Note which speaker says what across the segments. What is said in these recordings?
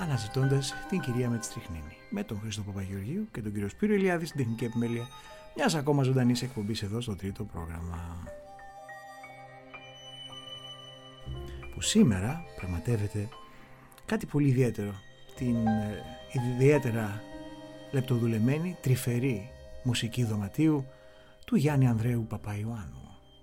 Speaker 1: αναζητώντας την κυρία με τη στριχνίνη, με τον Χρήστο Παπαγεωργίου και τον κύριο Σπύρο Ηλιάδη στην τεχνική επιμέλεια μιας ακόμα ζωντανής εκπομπής εδώ στο τρίτο πρόγραμμα, που σήμερα πραγματεύεται κάτι πολύ ιδιαίτερο, την ιδιαίτερα λεπτοδουλεμένη, τρυφερή μουσική δωματίου του Γιάννη Ανδρέου Παπαϊωάννου.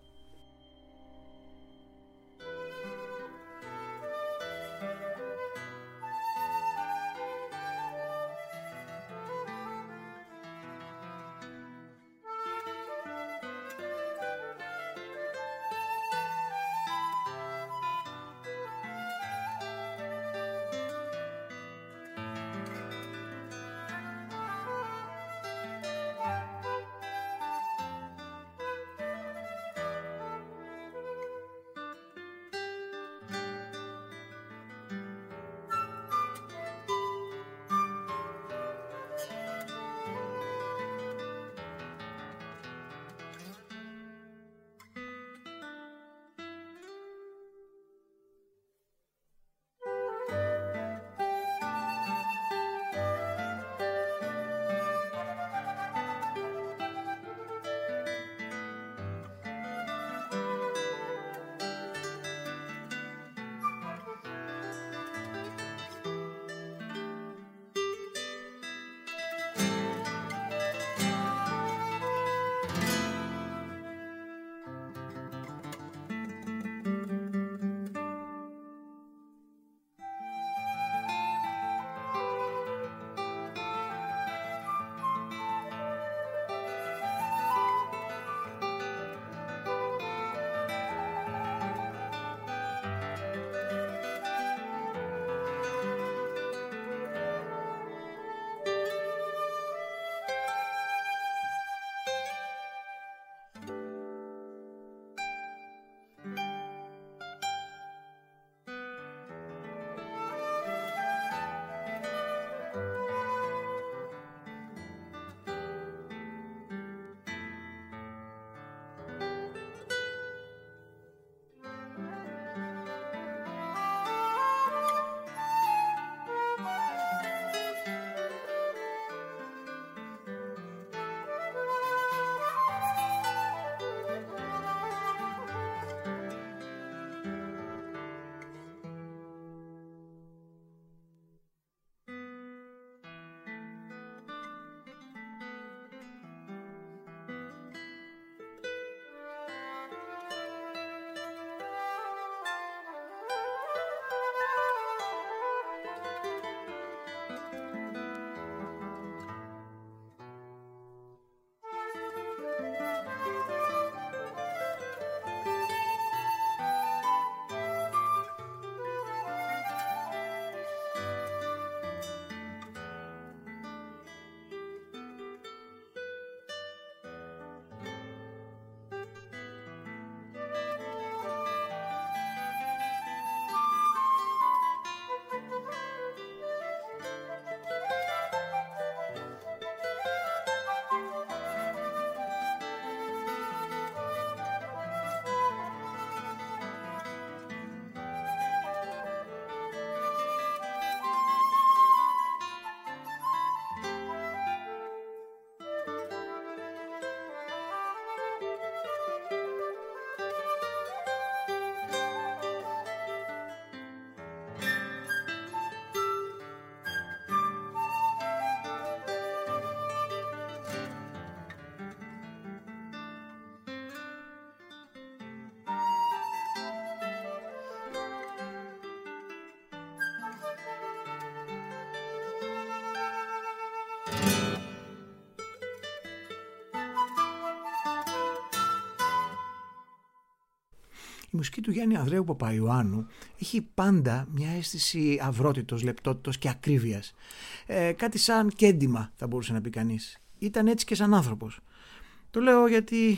Speaker 1: Η μουσική του Γιάννη Ανδρέου Παπαϊωάννου έχει πάντα μια αίσθηση αυρότητος, λεπτότητος και ακρίβειας. Κάτι σαν κέντημα θα μπορούσε να πει κανείς. Ήταν έτσι και σαν άνθρωπος. Το λέω γιατί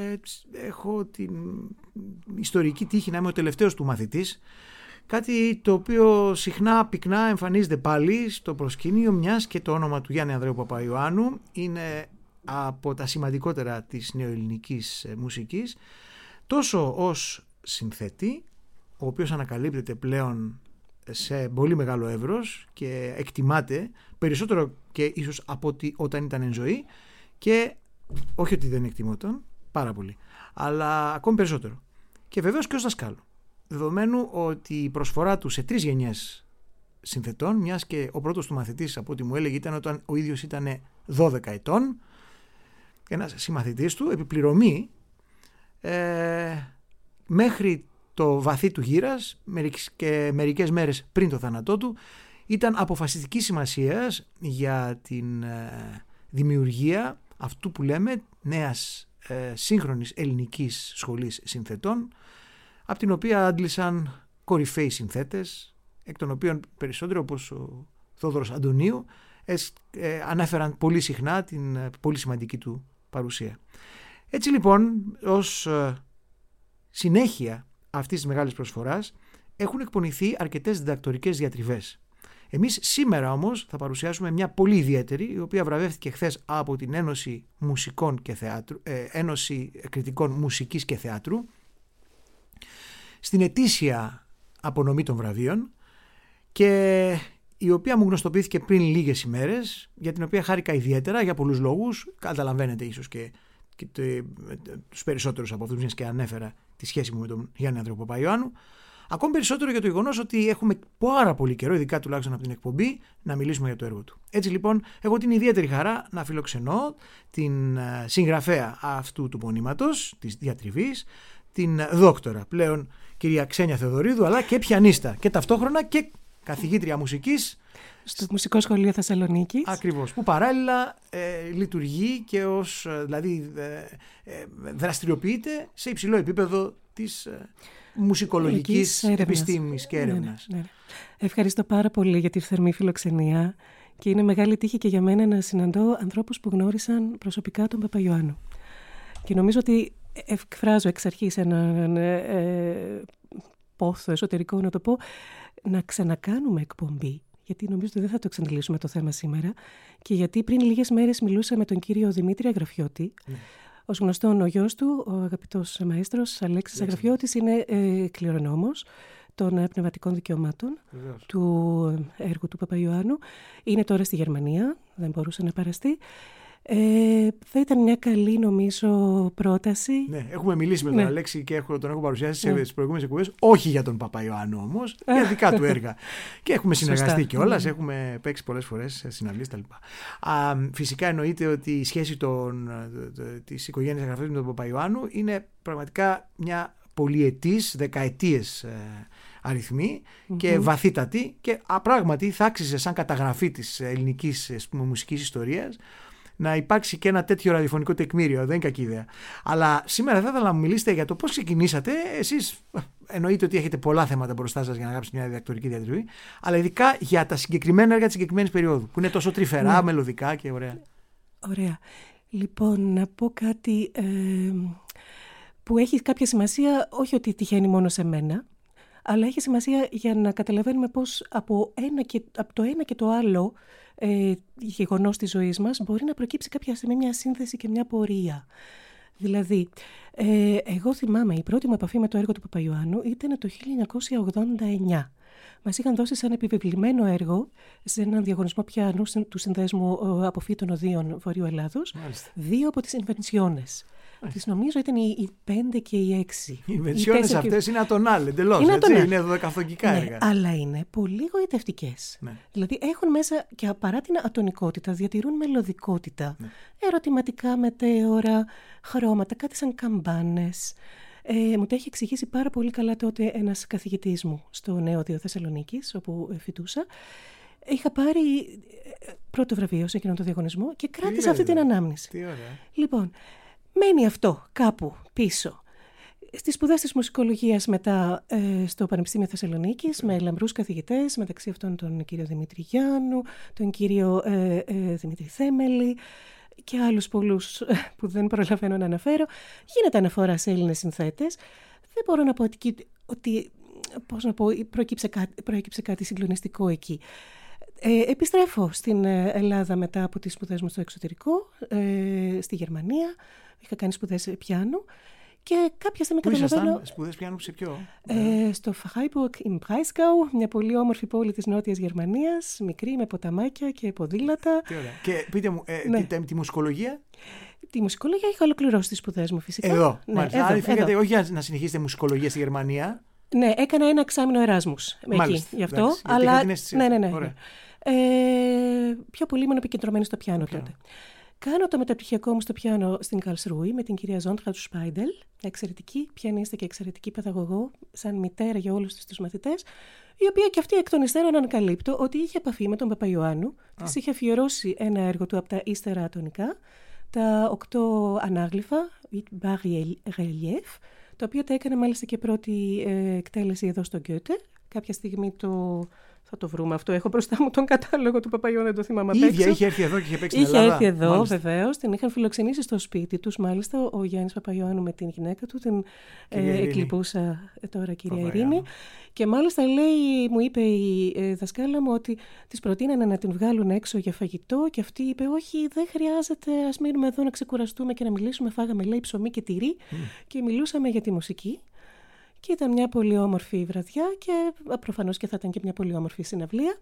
Speaker 1: έχω την ιστορική τύχη να είμαι ο τελευταίος του μαθητής. Κάτι το οποίο συχνά πυκνά εμφανίζεται πάλι στο προσκήνιο, μιας και το όνομα του Γιάννη Ανδρέου Παπαϊωάννου είναι από τα σημαντικότερα της νεοελληνικής μουσικής, τόσο ως συνθέτη, ο οποίος ανακαλύπτεται πλέον σε πολύ μεγάλο εύρος και εκτιμάται περισσότερο και ίσως από ότι όταν ήταν εν ζωή, και όχι ότι δεν εκτιμόταν πάρα πολύ, αλλά ακόμη περισσότερο. Και βεβαίως και ως δασκάλου. Δεδομένου ότι η προσφορά του σε 3 γενιές συνθετών, μιας και ο πρώτος του μαθητής, από ό,τι μου έλεγε, ήταν όταν ο ίδιος ήταν 12 ετών, ένας συμμαθητής του, επιπληρωμή μέχρι το βαθύ του γύρας και μερικές μέρες πριν το θάνατό του, ήταν αποφασιστική σημασίας για την δημιουργία αυτού που λέμε νέας σύγχρονης ελληνικής σχολής συνθετών, από την οποία άντλησαν κορυφαίοι συνθέτες, εκ των οποίων περισσότερο, όπως ο Θόδωρος Αντωνίου, ανέφεραν πολύ συχνά την πολύ σημαντική του παρουσία. Έτσι λοιπόν, ως συνέχεια αυτής της μεγάλης προσφοράς, έχουν εκπονηθεί αρκετές διδακτορικές διατριβές. Εμείς σήμερα όμως θα παρουσιάσουμε μια πολύ ιδιαίτερη, η οποία βραβεύτηκε χθες από την Ένωση Μουσικών και Θεάτρου, Ένωση Κριτικών Μουσικής και Θεάτρου, στην ετήσια απονομή των βραβείων, και η οποία μου γνωστοποιήθηκε πριν λίγες ημέρες, για την οποία χάρηκα ιδιαίτερα για πολλούς λόγους. Καταλαβαίνετε ίσως και τους περισσότερους από αυτούς, μιας και ανέφερα τη σχέση μου με τον Γιάννη Ανδρέου Παπαϊωάννου. Ακόμη περισσότερο για το γεγονός ότι έχουμε πάρα πολύ καιρό, ειδικά τουλάχιστον από την εκπομπή, να μιλήσουμε για το έργο του. Έτσι λοιπόν, έχω την ιδιαίτερη χαρά να φιλοξενώ την συγγραφέα αυτού του πονήματος, της διατριβής, την δόκτορα πλέον κυρία Ξένια Θεοδωρίδου, αλλά και πιανίστα και ταυτόχρονα και καθηγήτρια μουσικής
Speaker 2: στο Μουσικό Σχολείο Θεσσαλονίκης.
Speaker 1: Ακριβώς, που παράλληλα λειτουργεί και ως, δηλαδή δραστηριοποιείται σε υψηλό επίπεδο της μουσικολογικής επιστήμης και έρευνας.
Speaker 2: Ναι. Ευχαριστώ πάρα πολύ για τη θερμή φιλοξενία, και είναι μεγάλη τύχη και για μένα να συναντώ ανθρώπους που γνώρισαν προσωπικά τον Παπαϊωάννου. Και νομίζω ότι εκφράζω εξ αρχής έναν πόθο εσωτερικό, να το πω, να ξανακάνουμε εκπομπή, γιατί νομίζω ότι δεν θα το εξαντλήσουμε το θέμα σήμερα, και γιατί πριν λίγες μέρες μιλούσα με τον κύριο Δημήτρη Αγραφιώτη. Ως γνωστόν, ο γιος του, ο αγαπητός μαέστρος Αλέξης Αγραφιώτης, είναι κληρονόμος των πνευματικών δικαιωμάτων του έργου του Παπαϊωάννου. Είναι τώρα στη Γερμανία, δεν μπορούσε να παραστεί. Θα ήταν μια καλή, νομίζω, πρόταση.
Speaker 1: Ναι, έχουμε μιλήσει με τον Αλέξη και τον έχω παρουσιάσει στις προηγούμενες εκπομπές, όχι για τον Παπαϊωάννου όμως, για δικά του έργα. Και έχουμε συνεργαστεί κιόλας, έχουμε παίξει πολλές φορές σε συναυλίες κτλ. Φυσικά εννοείται ότι η σχέση της οικογένειας Αγραφιώτη με τον Παπαϊωάννου είναι πραγματικά μια πολυετής, δεκαετίες αριθμή και βαθύτατη, και πράγματι θα άξιζε σαν καταγραφή της ελληνικής μουσικής ιστορίας να υπάρξει και ένα τέτοιο ραδιοφωνικό τεκμήριο. Δεν είναι κακή ιδέα. Αλλά σήμερα θα ήθελα να μου μιλήσετε για το πώς ξεκινήσατε. Εσείς εννοείται ότι έχετε πολλά θέματα μπροστά σας για να γράψετε μια διδακτορική διατριβή, αλλά ειδικά για τα συγκεκριμένα έργα της συγκεκριμένης περίοδου, που είναι τόσο τρυφερά, μελωδικά και ωραία.
Speaker 2: Ωραία. Λοιπόν, να πω κάτι που έχει κάποια σημασία, όχι ότι τυχαίνει μόνο σε μένα, αλλά έχει σημασία για να καταλαβαίνουμε πώς από το ένα και το άλλο γεγονός της ζωής μας μπορεί να προκύψει κάποια στιγμή μια σύνθεση και μια πορεία. Δηλαδή, εγώ θυμάμαι, η πρώτη μου επαφή με το έργο του Παπαϊωάννου ήταν το 1989. Μας είχαν δώσει σαν επιβεβλημένο έργο σε έναν διαγωνισμό πιάνου του Συνδέσμου Αποφύτων Οδείων Βορείου Ελλάδος, 2 από τις Ινβενσιόνες. Τις νομίζω ήταν οι 5 και οι 6.
Speaker 1: Οι Ινβενσιόνες αυτές είναι ατονάλ, εντελώς. Είναι δωδεκαθογικά έργα.
Speaker 2: Αλλά είναι πολύ γοητευτικές. Ναι. Δηλαδή έχουν μέσα, και παρά την ατονικότητα, διατηρούν μελωδικότητα. Ναι. Ερωτηματικά μετέωρα, χρώματα, κάτι σαν καμπάνες. Μου τα έχει εξηγήσει πάρα πολύ καλά τότε ένας καθηγητής μου στο Νεόδιο Θεσσαλονίκης, όπου φοιτούσα. Είχα πάρει πρώτο βραβείο σε εκείνον τον διαγωνισμό και κράτησα αυτή την ανάμνηση.
Speaker 1: Τι ωραία.
Speaker 2: Λοιπόν, μένει αυτό κάπου πίσω. Στις σπουδές της μουσικολογίας μετά στο Πανεπιστήμιο Θεσσαλονίκης, με λαμπρούς καθηγητές, μεταξύ αυτών τον κύριο Δημήτρη Γιάννου, τον κύριο Δημήτρη Θέμελη και άλλους πολλούς που δεν προλαβαίνω να αναφέρω, γίνεται αναφορά σε Έλληνες συνθέτες. Δεν μπορώ να πω ότι προέκυψε κάτι συγκλονιστικό εκεί. Επιστρέφω στην Ελλάδα μετά από τις σπουδές μου στο εξωτερικό, στη Γερμανία. Είχα κάνει σπουδές πιάνου Και κάποια στιγμή
Speaker 1: καταλαβαίνω. Πού ήσασταν, σπουδές πιάνου σε ποιο?
Speaker 2: Στο Freiburg im Breisgau, μια πολύ όμορφη πόλη της Νότιας Γερμανίας, μικρή με ποταμάκια και ποδήλατα.
Speaker 1: Τι ωραία. Και πείτε μου, τη μουσικολογία?
Speaker 2: Τη μουσικολογία είχα ολοκληρώσει τις σπουδές μου φυσικά.
Speaker 1: Εδώ, μάλιστα. Άρα φύγατε όχι για να συνεχίσετε μουσικολογία στη Γερμανία.
Speaker 2: Ναι, έκανα ένα εξάμηνο Εράσμους εκεί, γι' αυτό.
Speaker 1: Εντάξει,
Speaker 2: αλλά
Speaker 1: ναι.
Speaker 2: Πιο πολύ ήμουν επικεντρωμένη στο πιάνο τότε. Κάνω το μεταπτυχιακό μου στο πιάνο στην Καλσρούη με την κυρία Ζόντρα του Σπάιντελ, εξαιρετική πιανίστα και εξαιρετική παιδαγωγό, σαν μητέρα για όλους τους μαθητές, η οποία και αυτή εκ των υστέρων ανακαλύπτω ότι είχε επαφή με τον Παπαϊωάννου, της είχε αφιερώσει ένα έργο του από τα ύστερα ατονικά, τα 8 ανάγλυφα, Relief, το οποίο τα έκανε μάλιστα και πρώτη εκτέλεση εδώ στο Γκέτε. Κάποια στιγμή θα το βρούμε αυτό. Έχω μπροστά μου τον κατάλογο του Παπαϊωάννου, δεν το θυμάμαι απ' έξω.
Speaker 1: Η ίδια είχε έρθει εδώ και είχε παίξει στην Ελλάδα.
Speaker 2: Είχε έρθει εδώ, βεβαίως. Την είχαν φιλοξενήσει στο σπίτι τους, μάλιστα, ο Γιάννης Παπαϊωάννου με την γυναίκα του, την εκλειπούσα τώρα κυρία Ειρήνη. Και μάλιστα μου είπε η δασκάλα μου ότι της προτείνανε να την βγάλουν έξω για φαγητό και αυτή είπε όχι, δεν χρειάζεται, ας μείνουμε εδώ να ξεκουραστούμε και να μιλήσουμε. Φάγαμε, λέει, ψωμί και τυρί και μιλούσαμε για τη μουσική. Και ήταν μια πολύ όμορφη βραδιά και προφανώς και θα ήταν και μια πολύ όμορφη συναυλία.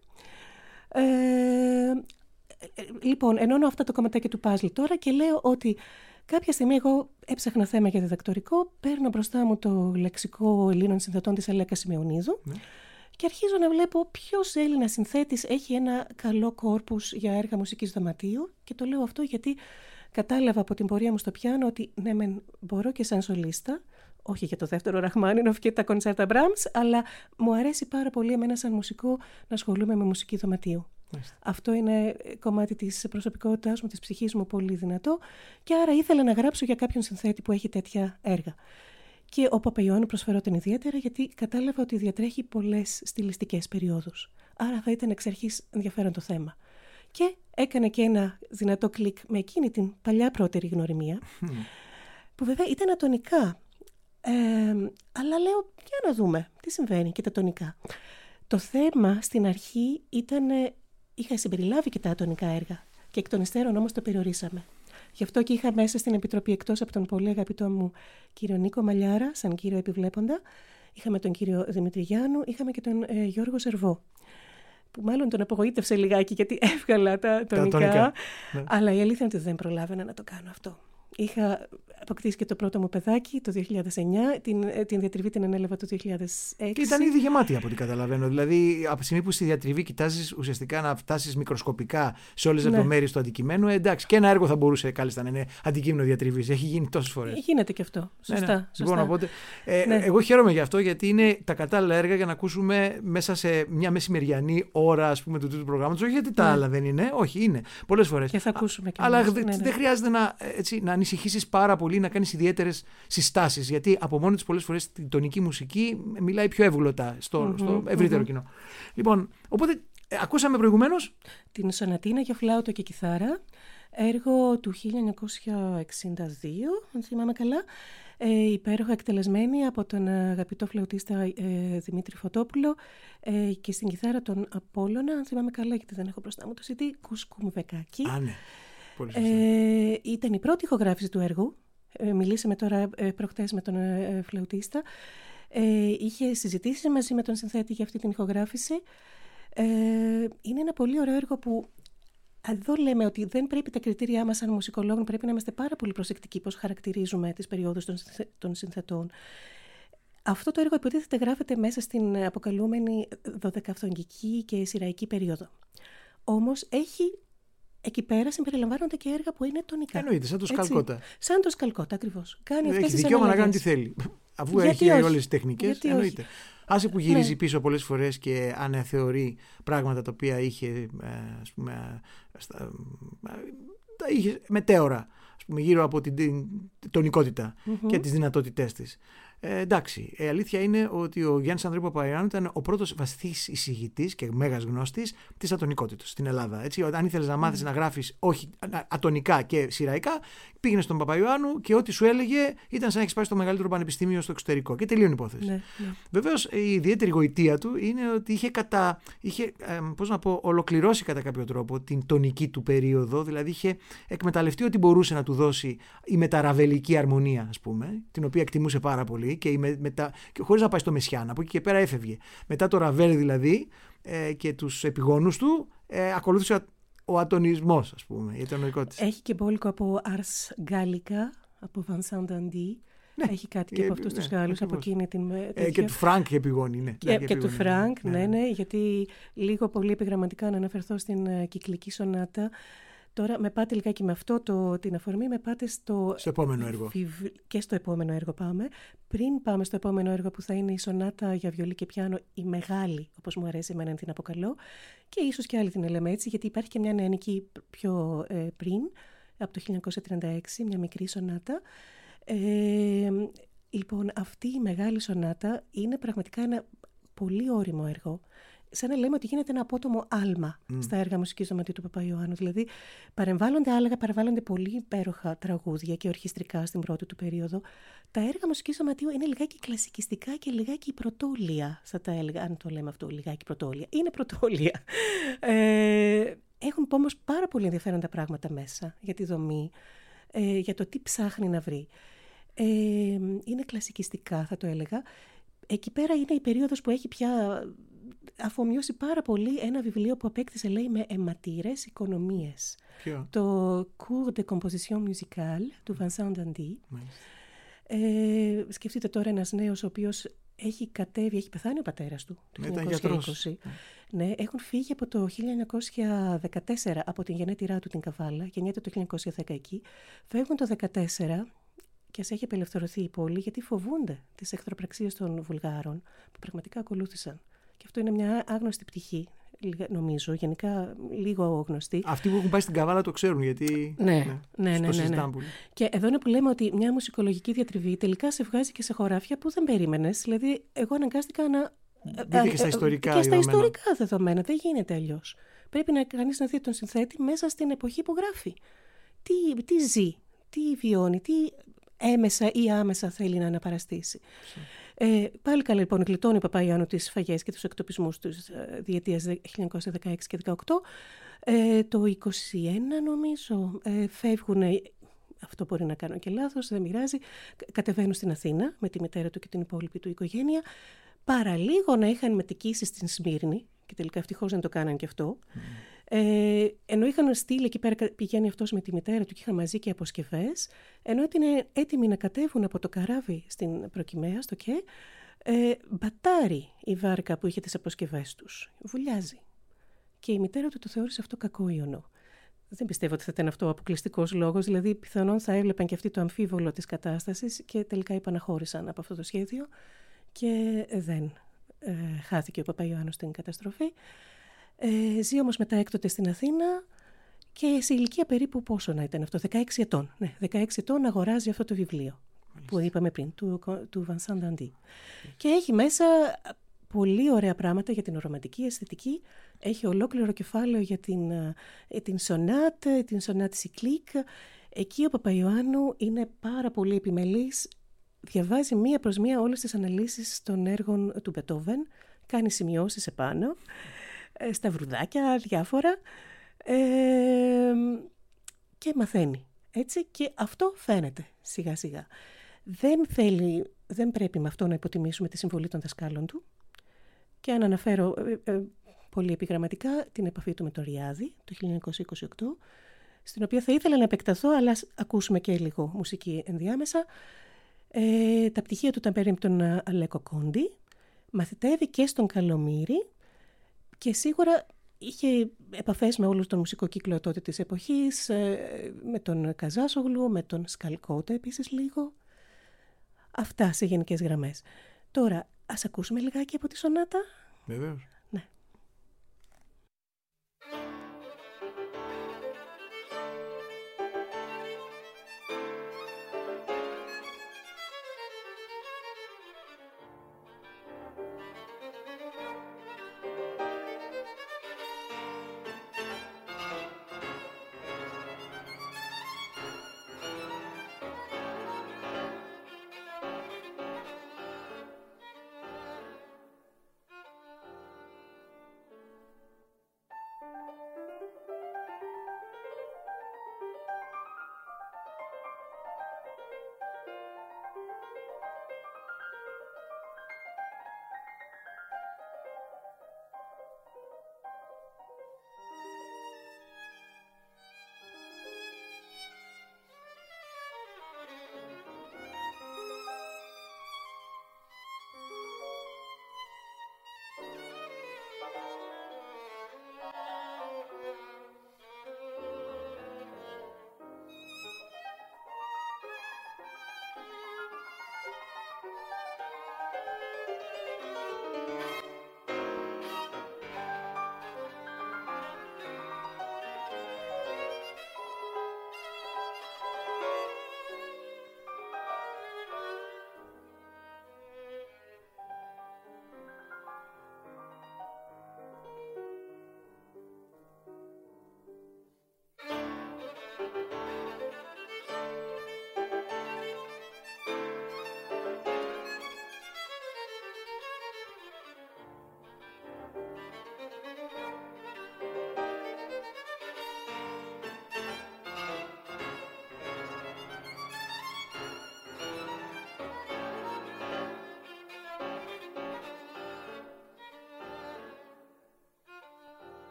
Speaker 2: Λοιπόν, ενώνω αυτά το κομματάκι του παζλ τώρα και λέω ότι κάποια στιγμή εγώ έψαχνα θέμα για διδακτορικό, παίρνω μπροστά μου το λεξικό Ελλήνων συνθετών της Αλέκα Σιμεωνίδου και αρχίζω να βλέπω ποιος Έλληνας συνθέτης έχει ένα καλό κόρπους για έργα μουσικής δωματίου και το λέω αυτό γιατί κατάλαβα από την πορεία μου στο πιάνο ότι ναι, μπορώ και σαν σολίστα, όχι για το δεύτερο Ραχμάνινοφ και τα κοντσέρτα Μπράμς, αλλά μου αρέσει πάρα πολύ εμένα σαν μουσικό να ασχολούμαι με μουσική δωματίου. Αυτό είναι κομμάτι της προσωπικότητάς μου, της ψυχής μου πολύ δυνατό και άρα ήθελα να γράψω για κάποιον συνθέτη που έχει τέτοια έργα. Και ο Παπαϊωάννου προσφερόταν ιδιαίτερα γιατί κατάλαβα ότι διατρέχει πολλές στιλιστικές περιόδους. Άρα θα ήταν εξ αρχής ενδιαφέρον το θέμα. Και έκανε και ένα δυνατό κλικ με εκείνη την παλιά πρώτερη γνωριμία, που βέβαια ήταν ατονικά. Αλλά λέω, για να δούμε τι συμβαίνει και τα τονικά. Το θέμα στην αρχή ήταν, είχα συμπεριλάβει και τα ατονικά έργα και εκ των υστέρων όμως το περιορίσαμε. Γι' αυτό και είχα μέσα στην Επιτροπή, εκτός από τον πολύ αγαπητό μου κύριο Νίκο Μαλιάρα, σαν κύριο επιβλέποντα, είχαμε τον κύριο Δημήτρη Γιάννου, είχαμε και τον Γιώργο Σερβό, που μάλλον τον απογοήτευσε λιγάκι γιατί έβγαλα τα τονικά. Ναι. Αλλά η αλήθεια είναι ότι δεν προλάβαινα να το κάνω αυτό. Είχα αποκτήσει και το πρώτο μου παιδάκι το 2009, την διατριβή την ανέλαβα το 2006. Και
Speaker 1: ήταν ήδη γεμάτη από ό,τι καταλαβαίνω. Δηλαδή, από τη στιγμή που στη διατριβή κοιτάζεις ουσιαστικά να φτάσεις μικροσκοπικά σε όλες τις λεπτομέρειες του αντικειμένου, εντάξει, και ένα έργο θα μπορούσε κάλλιστα να είναι αντικείμενο διατριβής. Έχει γίνει τόσες φορές.
Speaker 2: Γίνεται και αυτό. Σωστά.
Speaker 1: Λοιπόν, οπότε, εγώ χαίρομαι γι' αυτό, γιατί είναι τα κατάλληλα έργα για να ακούσουμε μέσα σε μια μεσημεριανή ώρα, ας πούμε, του τούτου προγράμματος. Όχι γιατί τα άλλα δεν είναι, όχι, είναι πολλές φορές.
Speaker 2: Και θα ακούσουμε και
Speaker 1: αλλά δεν χρειάζεται να ανησυχήσεις πάρα πολύ, να κάνεις ιδιαίτερες συστάσεις. Γιατί από μόνη της πολλές φορές η τονική μουσική μιλάει πιο εύγλωτα στο ευρύτερο κοινό. Λοιπόν, οπότε ακούσαμε προηγουμένως
Speaker 2: την Σονατίνα για φλάουτο και κιθάρα, έργο του 1962, αν θυμάμαι καλά, υπέροχα εκτελεσμένη από τον αγαπητό φλαουτίστα Δημήτρη Φωτόπουλο και στην κιθάρα τον Απόλλωνα, αν θυμάμαι καλά, γιατί δεν έχω μπροστά μου το CD, Κουσκουμβεκάκη.
Speaker 1: Ναι.
Speaker 2: Ήταν η πρώτη ηχογράφηση του έργου. Μιλήσαμε τώρα προχτές με τον φλαουτίστα. Είχε συζητήσει μαζί με τον συνθέτη για αυτή την ηχογράφηση. Είναι ένα πολύ ωραίο έργο που εδώ λέμε ότι δεν πρέπει τα κριτήριά μας σαν μουσικολόγων, πρέπει να είμαστε πάρα πολύ προσεκτικοί πώς χαρακτηρίζουμε τις περιόδους των συνθετών. Αυτό το έργο υποτίθεται γράφεται μέσα στην αποκαλούμενη 12αυθονική και σειραϊκή περίοδο. Όμως εκεί πέρα συμπεριλαμβάνονται και έργα που είναι τονικά.
Speaker 1: Εννοείται, σαν το Σκαλκότα.
Speaker 2: Σαν το Σκαλκότα, ακριβώς.
Speaker 1: Έχει δικαίωμα να κάνει τι θέλει. Αφού έχει όλες τις τεχνικές, εννοείται. Άσε που γυρίζει πίσω πολλές φορές και αναθεωρεί πράγματα τα οποία είχε, ας πούμε, τα είχε μετέωρα, ας πούμε, γύρω από την τονικότητα και τις δυνατότητές της. Εντάξει, η αλήθεια είναι ότι ο Γιάννης Ανδρέου Παπαϊωάννου ήταν ο πρώτος βαθύς εισηγητής και μέγας γνώστης της ατονικότητας στην Ελλάδα. Έτσι, αν ήθελες να μάθεις να γράφεις όχι ατονικά και σειραϊκά, πήγαινε στον Παπαϊωάννου και ό,τι σου έλεγε ήταν σαν να έχεις πάει στο μεγαλύτερο πανεπιστήμιο στο εξωτερικό. Και τελείωνε η υπόθεση.
Speaker 2: Ναι.
Speaker 1: Βεβαίως, η ιδιαίτερη γοητεία του είναι ότι είχε ολοκληρώσει κατά κάποιο τρόπο την τονική του περίοδο, δηλαδή είχε εκμεταλλευτεί ό,τι μπορούσε να του δώσει η μεταραβελική αρμονία, ας πούμε, την οποία εκτιμούσε πάρα πολύ και χωρίς να πάει στο Μεσιάν, από εκεί και πέρα έφευγε. Μετά το Ραβέλ δηλαδή και τους επιγόνους του ακολούθησε ο ατονισμός, ας πούμε, η ατονοϊκότητα.
Speaker 2: Έχει και μπόλικο από Ars Gallica, από Vincent Dandy. Ναι, έχει κάτι και από αυτούς τους Γάλλους, από εκείνη την.
Speaker 1: Και του Φρανκ και επιγόνη, ναι.
Speaker 2: Και του Φρανκ, ναι, γιατί λίγο πολύ επιγραμματικά να αναφερθώ στην κυκλική σονάτα. Τώρα με πάτε λιγάκι με αυτό την αφορμή, με πάτε στο
Speaker 1: επόμενο έργο.
Speaker 2: Και στο επόμενο έργο πάμε. Πριν πάμε στο επόμενο έργο που θα είναι η σονάτα για βιολί και πιάνο, η μεγάλη, όπως μου αρέσει εμένα να την αποκαλώ, και ίσως και άλλη την λέμε έτσι, γιατί υπάρχει και μια νεανική πιο πριν, από το 1936, μια μικρή σονάτα. Λοιπόν, αυτή η μεγάλη σονάτα είναι πραγματικά ένα πολύ ώριμο έργο. Σαν να λέμε ότι γίνεται ένα απότομο άλμα στα έργα μουσικής δωματίου του Παπαϊωάννου. Δηλαδή, παρεμβάλλονται πολύ υπέροχα τραγούδια και ορχιστρικά στην πρώτη του περίοδο. Τα έργα μουσικής δωματίου είναι λιγάκι κλασικιστικά και λιγάκι πρωτόλια, θα τα έλεγα. Αν το λέμε αυτό, λιγάκι πρωτόλια. Είναι πρωτόλια. Έχουν όμως πάρα πολύ ενδιαφέροντα πράγματα μέσα για τη δομή, για το τι ψάχνει να βρει. Είναι κλασικιστικά, θα το έλεγα. Εκεί πέρα είναι η περίοδος που έχει πια αφομοιώσει πάρα πολύ ένα βιβλίο που απέκτησε, λέει, με αιματηρές οικονομίες.
Speaker 1: Ποιο?
Speaker 2: Το Cours de Composition Musicale του Vincent Dandy. Σκεφτείτε τώρα ένας νέος ο οποίος έχει πεθάνει ο πατέρας του το 1920. Ναι, έχουν φύγει από το 1914 από την γενέτειρά του την Καβάλα, γεννιέται το 1910 εκεί. Φεύγουν το 1914 και ας έχει απελευθερωθεί η πόλη, γιατί φοβούνται τις εχθροπραξίες των Βουλγάρων που πραγματικά ακολούθησαν. Και αυτό είναι μια άγνωστη πτυχή, νομίζω, γενικά λίγο γνωστή.
Speaker 1: Αυτοί που έχουν πάει στην Καβάλα το ξέρουν, γιατί
Speaker 2: ναι.
Speaker 1: συζητάμε.
Speaker 2: Και εδώ είναι που λέμε ότι μια μουσικολογική διατριβή τελικά σε βγάζει και σε χωράφια που δεν περίμενες. Δηλαδή, εγώ αναγκάστηκα να.
Speaker 1: Και στα ιστορικά
Speaker 2: και στα ιστορικά δεδομένα. Δεν γίνεται αλλιώς. Πρέπει να κανείς να δει τον συνθέτη μέσα στην εποχή που γράφει. Τι ζει, τι βιώνει, τι έμεσα ή άμεσα θέλει να αναπαραστήσει. Πάλι καλά, λοιπόν, γλιτώνει ο Παπαϊωάννου τις σφαγές και τους εκτοπισμούς της διετίας 1916 και 1918. Το 1921, νομίζω, φεύγουν, αυτό μπορεί να κάνω και λάθος, δεν μοιράζει, κατεβαίνουν στην Αθήνα με τη μητέρα του και την υπόλοιπη του οικογένεια. Παραλίγο να είχαν μετικήσει στην Σμύρνη, και τελικά ευτυχώς δεν το κάναν και αυτό. Ενώ είχαν στείλει εκεί πέρα, πηγαίνει αυτός με τη μητέρα του και είχαν μαζί και αποσκευές, ενώ ήταν έτοιμοι να κατέβουν από το καράβι στην Προκυμαία, στο ΚΕ, μπατάρει η βάρκα που είχε τις αποσκευές τους. Βουλιάζει. Και η μητέρα του το θεώρησε αυτό κακό ιονό. Δεν πιστεύω ότι θα ήταν αυτό ο αποκλειστικός λόγος, δηλαδή πιθανόν θα έβλεπαν και αυτοί το αμφίβολο της κατάστασης και τελικά υπαναχώρησαν από αυτό το σχέδιο και δεν χάθηκε ο Παπαϊωάννους στην καταστροφή. Ζει όμως μετά έκτοτε στην Αθήνα και σε ηλικία περίπου πόσο να ήταν αυτό, 16 ετών. Ναι, 16 ετών αγοράζει αυτό το βιβλίο που είπαμε πριν, του Vincent Dandy. Και έχει μέσα πολύ ωραία πράγματα για την ρομαντική αισθητική. Έχει ολόκληρο κεφάλαιο για την σονάτ σικλίκ. Εκεί ο Παπαϊωάννου είναι πάρα πολύ επιμελής. Διαβάζει μία προς μία όλες τις αναλύσεις των έργων του Μπετόβεν. Κάνει σημειώσεις επάνω, στα βρουδάκια διάφορα, και μαθαίνει. Έτσι, και αυτό φαίνεται σιγά σιγά. Δεν πρέπει με αυτό να υποτιμήσουμε τη συμβολή των δασκάλων του. Και αν αναφέρω πολύ επιγραμματικά την επαφή του με το Ριάδη το 1928, στην οποία θα ήθελα να επεκταθώ, αλλά ακούσουμε και λίγο μουσική ενδιάμεσα. Τα πτυχία του τα παίρνει από τον Αλέκο Κόντι, μαθητεύει και στον Καλομήρη και σίγουρα είχε επαφές με όλους τον μουσικό κύκλο τότε της εποχής, με τον Καζάσογλου, με τον Σκαλκότα επίσης λίγο. Αυτά σε γενικές γραμμές. Τώρα, ας ακούσουμε λιγάκι από τη σονάτα.
Speaker 1: Βεβαίως.
Speaker 2: Ναι.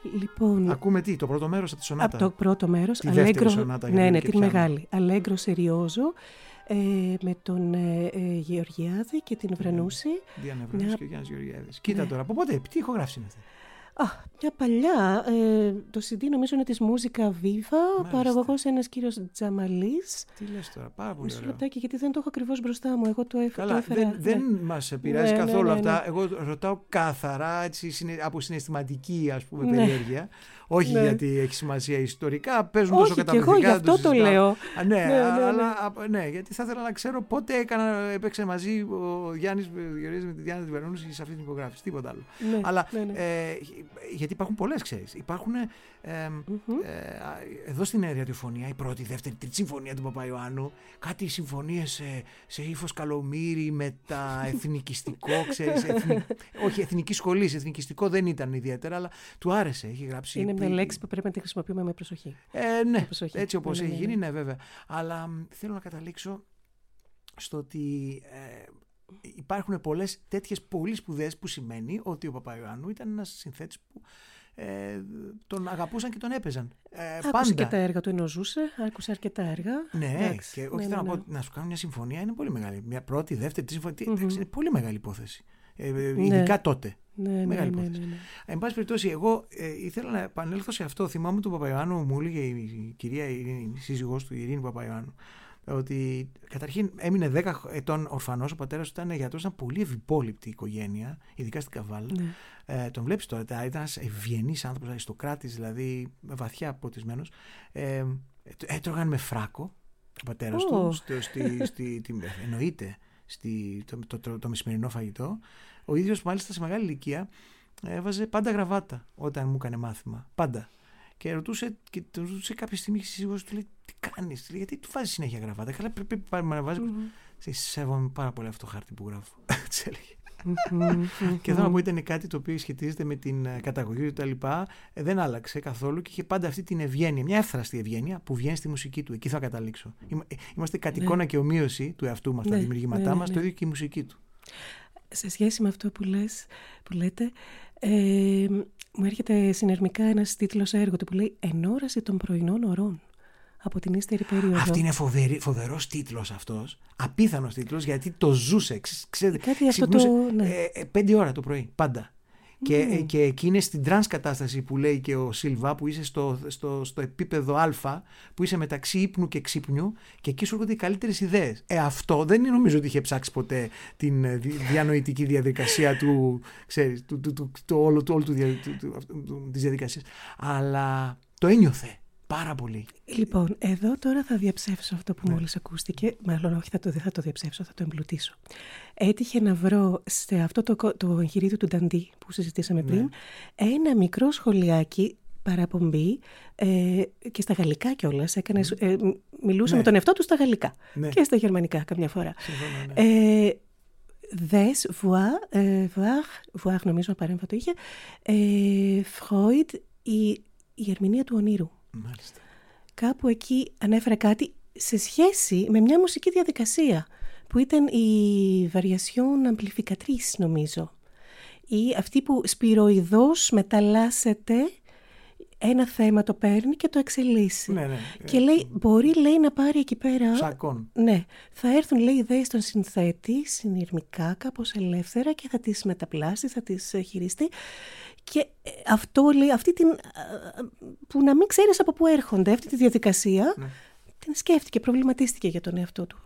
Speaker 2: Λοιπόν,
Speaker 1: ακούμε τι, το πρώτο μέρος από τη σονάτα?
Speaker 2: Από το πρώτο μέρος,
Speaker 1: τη δεύτερη σονάτα.
Speaker 2: Ναι, την μεγάλη. Αλέγκρο Σεριόζο, με τον Γεωργιάδη και την Βρανούση.
Speaker 1: Διάννα Βρανούση και ο Γιάννης Γεωργιάδης. Κοίτα τώρα, από πότε, τι ηχογράφηση είναι αυτή?
Speaker 2: Μια παλιά, το CD νομίζω είναι της Μούζικα Viva, παραγωγός ένας κύριος Τζαμαλής.
Speaker 1: Τι λες τώρα, πάρα πολύ ωραίο.
Speaker 2: Λεπτάκι, γιατί δεν το έχω ακριβώς μπροστά μου, εγώ το έφερα.
Speaker 1: Καλά, δεν μας επηρεάζει καθόλου αυτά. Εγώ ρωτάω καθαρά έτσι, από συναισθηματική, ας πούμε, περιέργεια. Όχι γιατί έχει σημασία ιστορικά, παίζουν τόσο καταπληκτικά.
Speaker 2: Όχι, και εγώ γι' αυτό το λέω.
Speaker 1: Ναι, γιατί θα ήθελα να ξέρω πότε έπαιξε μαζί ο Γιάννης Γεωργιάδης με τη Διάννα τη Βρανούση σε αυτή την υπογράφηση. Τίποτα άλλο. Αλλά γιατί υπάρχουν πολλές, ξέρεις. Υπάρχουν εδώ στην ραδιοφωνία η πρώτη, η δεύτερη, τρίτη συμφωνία του Παπαϊωάννου. Κάτι συμφωνίες σε ύφος Καλομήρη, μεταεθνικιστικό, ξέρεις. Όχι, εθνική σχολή, εθνικιστικό δεν ήταν ιδιαίτερα, αλλά του άρεσε. Έχει γράψει.
Speaker 2: Είναι μια λέξη που πρέπει να τη χρησιμοποιούμε με προσοχή.
Speaker 1: Ναι, έτσι όπως έχει γίνει, ναι, βέβαια. Αλλά θέλω να καταλήξω στο ότι υπάρχουν πολλές τέτοιες πολύ σπουδές, που σημαίνει ότι ο Παπαϊωάννου ήταν ένας συνθέτης που τον αγαπούσαν και τον έπαιζαν.
Speaker 2: Άκουσε και τα έργα του, ενώ ζούσε, άκουσε αρκετά έργα.
Speaker 1: Ναι, εντάξει, και όχι θέλω να πω, να σου κάνουν μια συμφωνία είναι πολύ μεγάλη. Μια πρώτη, δεύτερη, τρίτη συμφωνία. Είναι πολύ μεγάλη υπόθεση. Ειδικά τότε. Μεγάλη υπόθεση. Εν πάση περιπτώσει, εγώ ήθελα να επανέλθω σε αυτό. Θυμάμαι τον Παπαϊωάννου, μου έλεγε η κυρία Ειρήνη, η σύζυγός του, η Ειρήνη Παπαϊωάννου, ότι καταρχήν έμεινε 10 ετών ορφανός. Ο πατέρας του ήταν γιατρός, ήταν πολύ ευπόληπτη οικογένεια, ειδικά στην Καβάλα. Τον βλέπεις τώρα, ήταν ένας ευγενής άνθρωπος, αριστοκράτης, δηλαδή βαθιά ποτισμένος. Έτρωγαν με φράκο ο πατέρας του, εννοείται, το μεσημερινό φαγητό. Ο ίδιος μάλιστα σε μεγάλη ηλικία έβαζε πάντα γραβάτα όταν μου έκανε μάθημα. Πάντα. Και ρωτούσε κάποια στιγμή η σύζυγος του, λέει, τι κάνεις, γιατί του βάζεις συνέχεια γραβάτα? Καλά, πρέπει να βάζει. Σέβομαι πάρα πολύ αυτό το χάρτη που γράφω. Έτσι έλεγε. Και εδώ να πω, ήταν κάτι το οποίο σχετίζεται με την καταγωγή του κτλ. Δεν άλλαξε καθόλου και είχε πάντα αυτή την ευγένεια, μια εύθραστη ευγένεια που βγαίνει στη μουσική του. Εκεί θα καταλήξω. Είμαστε κατ' εικόνα και ομοίωση του εαυτού μας, τα δημιουργήματά μας, το ίδιο και η μουσική του.
Speaker 2: Σε σχέση με αυτό που λέτε, μου έρχεται συνερμικά ένας τίτλος έργου του που λέει «Ενόραση των πρωινών ωρών» από την ύστερη περίοδο.
Speaker 1: Αυτή είναι φοβερός τίτλος αυτός, απίθανος τίτλος, γιατί το ζούσε.
Speaker 2: Κάτι αυτό το...
Speaker 1: 5 ώρα το πρωί, πάντα. Και εκεί είναι στην τρανς κατάσταση που λέει και ο Σίλβα, που είσαι στο επίπεδο Α, που είσαι μεταξύ ύπνου και ξύπνιου, και εκεί σου έρχονται οι καλύτερες ιδέες. Αυτό δεν νομίζω ότι είχε ψάξει ποτέ την διανοητική διαδικασία της διαδικασίας, αλλά το ένιωθε πάρα πολύ.
Speaker 2: Λοιπόν, εδώ τώρα θα διαψεύσω αυτό που μόλις ακούστηκε. Μάλλον όχι, δεν θα το διαψεύσω, θα το εμπλουτίσω. Έτυχε να βρω σε αυτό το εγχειρίδιο του Νταντί που συζητήσαμε πριν ένα μικρό σχολιάκι, παραπομπή, και στα γαλλικά κιόλας. Μιλούσε με τον εαυτό του στα γαλλικά και στα γερμανικά καμιά φορά. Δες, voir, νομίζω παρέμφατο είχε, Freud, η ερμηνεία του ονείρου.
Speaker 1: Μάλιστα.
Speaker 2: Κάπου εκεί ανέφερε κάτι σε σχέση με μια μουσική διαδικασία που ήταν η variation amplificatrice, νομίζω, ή αυτή που σπυροειδώς μεταλλάσσεται ένα θέμα, το παίρνει και το εξελίσσει. Και λέει, μπορεί, λέει, να πάρει εκεί πέρα...
Speaker 1: Ψακών.
Speaker 2: Ναι. Θα έρθουν, λέει, ιδέες στον συνθέτη, συνειρμικά, κάπως ελεύθερα, και θα τις μεταπλάσει, θα τις χειριστεί. Και αυτό, λέει, αυτή την... που να μην ξέρεις από πού έρχονται, αυτή τη διαδικασία... Την σκέφτηκε, προβληματίστηκε για τον εαυτό του.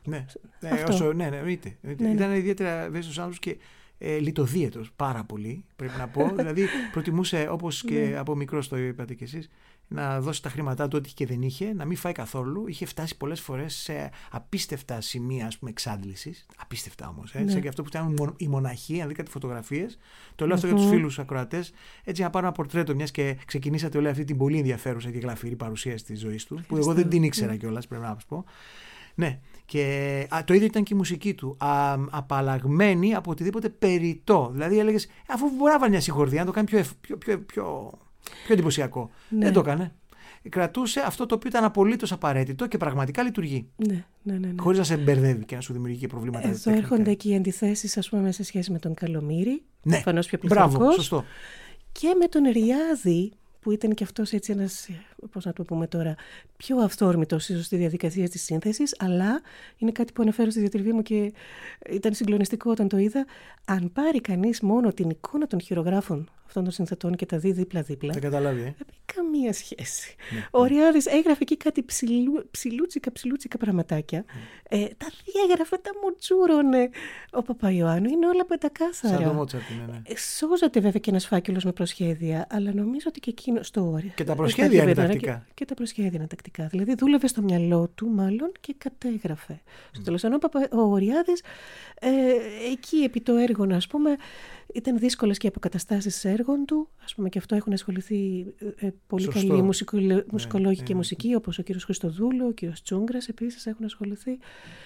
Speaker 1: Ήταν ιδιαίτερα ευαίσθητος άνθρωπος και λιτοδίαιτος πάρα πολύ, πρέπει να πω. Δηλαδή προτιμούσε, όπως και από μικρός το είπατε κι εσείς, να δώσει τα χρήματά του ό,τι και δεν είχε, να μην φάει καθόλου. Είχε φτάσει πολλές φορές σε απίστευτα σημεία, ας πούμε, εξάντλησης. Απίστευτα όμως. Σαν και αυτό που ήταν η μοναχή, αν δείτε κάτι φωτογραφίες. Το λέω αυτό για τους φίλους ακροατές. Έτσι, να πάρω ένα πορτρέτο, μιας και ξεκινήσατε όλη αυτή την πολύ ενδιαφέρουσα και γλαφυρή παρουσίαση της ζωής του, που εγώ δεν την ήξερα κιόλας, πρέπει να σας πω. Ναι, και το ίδιο ήταν και η μουσική του. Απαλλαγμένη από οτιδήποτε περιττό. Δηλαδή έλεγες, αφού μπορεί να βάλει μια συγχορδία, να το κάνει πιο εντυπωσιακό. Δεν το έκανε. Κρατούσε αυτό το οποίο ήταν απολύτως απαραίτητο και πραγματικά λειτουργεί.
Speaker 2: Ναι.
Speaker 1: Χωρίς να σε μπερδεύει και να σου δημιουργεί και προβλήματα.
Speaker 2: Εδώ έρχονται και οι αντιθέσεις, ας πούμε, σε σχέση με τον Καλομήρη.
Speaker 1: Ναι,
Speaker 2: προφανώς πιο πληθωρικός.
Speaker 1: Μπράβο, σωστό.
Speaker 2: Και με τον Ριάδη, που ήταν και αυτός έτσι ένας, πώς να το πούμε τώρα, πιο αυθόρμητος ίσως στη διαδικασία της σύνθεσης, αλλά είναι κάτι που αναφέρω στη διατριβή μου και ήταν συγκλονιστικό όταν το είδα. Αν πάρει κανείς μόνο την εικόνα των χειρογράφων αυτών των συνθετών και τα δει δίπλα-δίπλα,
Speaker 1: δεν καταλάβει,
Speaker 2: δεν έχει καμία σχέση. Ο Οριάδης έγραφε εκεί κάτι ψιλούτσικα πραγματάκια. Τα διέγραφε, τα μουτζούρωνε. Ο Παπαϊωάννου είναι όλα πεντακάθαρα.
Speaker 1: Σαν το Μότσαρτ, ναι.
Speaker 2: Σώζεται βέβαια και ένας φάκελος με προσχέδια, αλλά νομίζω ότι και εκείνο στο όριο.
Speaker 1: Και τα προσχέδια είναι τακτικά.
Speaker 2: Και τα προσχέδια είναι τακτικά. Δηλαδή δούλευε στο μυαλό του, μάλλον, και κατέγραφε. Στο τέλος, ενώ ο Οριάδης, εκεί επί το έργο, ας πούμε, ήταν δύσκολες και αποκαταστάσεις έργων του. Ας πούμε, και αυτό έχουν ασχοληθεί πολύ καλοί μουσικολόγοι και μουσικοί, όπως ο κύριος Χριστοδούλου, ο κύριος Τσούγκρας επίσης έχουν ασχοληθεί.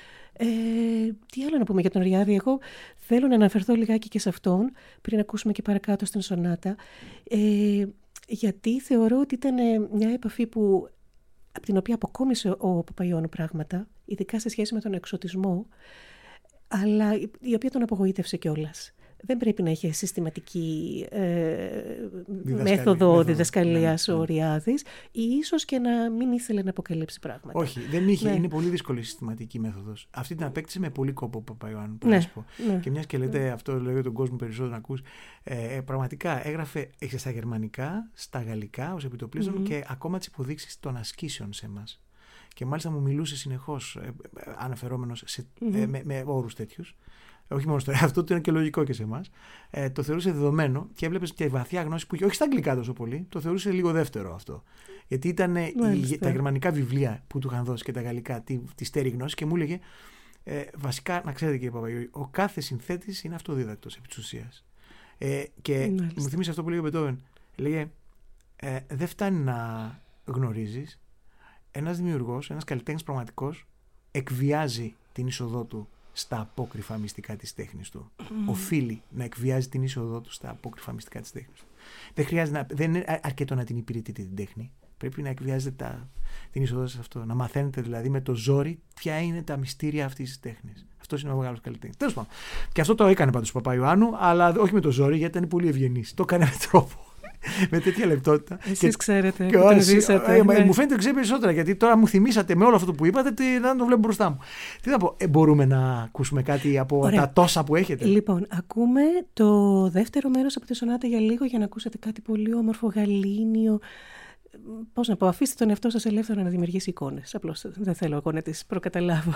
Speaker 2: Τι άλλο να πούμε για τον Οριάδη? Εγώ θέλω να αναφερθώ λιγάκι και σε αυτόν, πριν ακούσουμε και παρακάτω στην σονάτα, γιατί θεωρώ ότι ήταν μια επαφή από την οποία αποκόμισε ο Παπαϊωάννου πράγματα, ειδικά σε σχέση με τον εξωτισμό, αλλά η οποία τον απογοήτευσε κιόλας. Δεν πρέπει να είχε συστηματική μέθοδο διδασκαλίας ο Οριάδης, ή ίσως και να μην ήθελε να αποκαλύψει πράγματα.
Speaker 1: Όχι, δεν είχε. Είναι πολύ δύσκολη η συστηματική μέθοδος. Αυτή την απέκτησε με πολύ κόπο ο Παπαϊωάννου. Και μιας και λέτε αυτό, λέω τον κόσμο περισσότερο να ακούς, πραγματικά έγραφε στα γερμανικά, στα γαλλικά ως επιτοπλίστων και ακόμα τις υποδείξεις των ασκήσεων σε εμάς. Και μάλιστα μου μιλούσε συνεχώς αναφερόμενος με όρους τέτοιους. Όχι μόνο στο αυτό, το είναι και λογικό και σε εμάς. Το θεωρούσε δεδομένο και έβλεπε και βαθιά γνώση που είχε, όχι στα αγγλικά τόσο πολύ, το θεωρούσε λίγο δεύτερο αυτό. Γιατί ήταν τα γερμανικά βιβλία που του είχαν δώσει και τα γαλλικά, τη στέρη γνώση, και μου έλεγε βασικά, να ξέρετε κύριε Παπαγιώργη, ο κάθε συνθέτης είναι αυτοδίδακτος επί της ουσίας. Και μου θυμίζει αυτό που λέει ο Μπετόβεν. Λέγε, δεν φτάνει να γνωρίζεις. Ένας δημιουργός, ένας καλλιτέχνης πραγματικός, εκβιάζει την είσοδό του στα απόκρυφα μυστικά της τέχνης του. Οφείλει να εκβιάζει την είσοδό του στα απόκρυφα μυστικά της τέχνης του. Δεν είναι αρκετό να την υπηρετείτε την τέχνη. Πρέπει να εκβιάζετε την είσοδό σας σε αυτό. Να μαθαίνετε δηλαδή με το ζόρι ποια είναι τα μυστήρια αυτής της τέχνης. Αυτός είναι ο μεγάλος καλλιτέχνης. Τέλος πάντων. Και αυτό το έκανε πάντως ο Παπαϊωάννου, αλλά όχι με το ζόρι, γιατί ήταν πολύ ευγενής. Το έκανε με τρόπο. Με τέτοια λεπτότητα.
Speaker 2: Εσείς ξέρετε, και τον ζήσατε.
Speaker 1: Μου φαίνεται ότι ξέρει περισσότερα, γιατί τώρα μου θυμήσατε με όλο αυτό που είπατε, να το βλέπω μπροστά μου. Τι να πω, μπορούμε να ακούσουμε κάτι από τα τόσα που έχετε?
Speaker 2: Λοιπόν, ακούμε το δεύτερο μέρος από τη σονάτα για λίγο, για να ακούσετε κάτι πολύ όμορφο, γαλήνιο. Πώς να πω, αφήστε τον εαυτό σας ελεύθερο να δημιουργήσει εικόνες. Απλώς δεν θέλω εγώ να τις προκαταλάβω.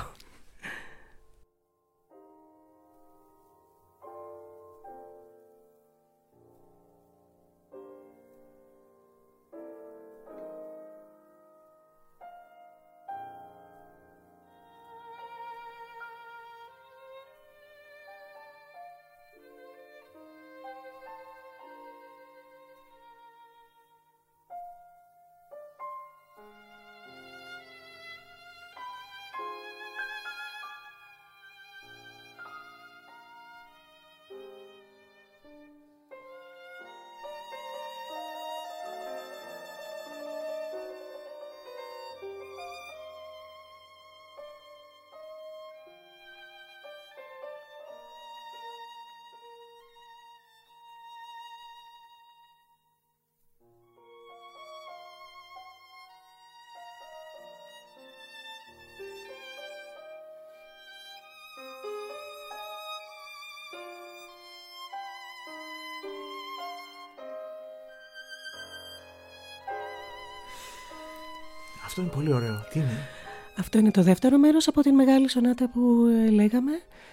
Speaker 1: Αυτό είναι πολύ ωραίο. Τι είναι?
Speaker 2: Αυτό είναι το δεύτερο μέρος από την μεγάλη σονάτα που λέγαμε.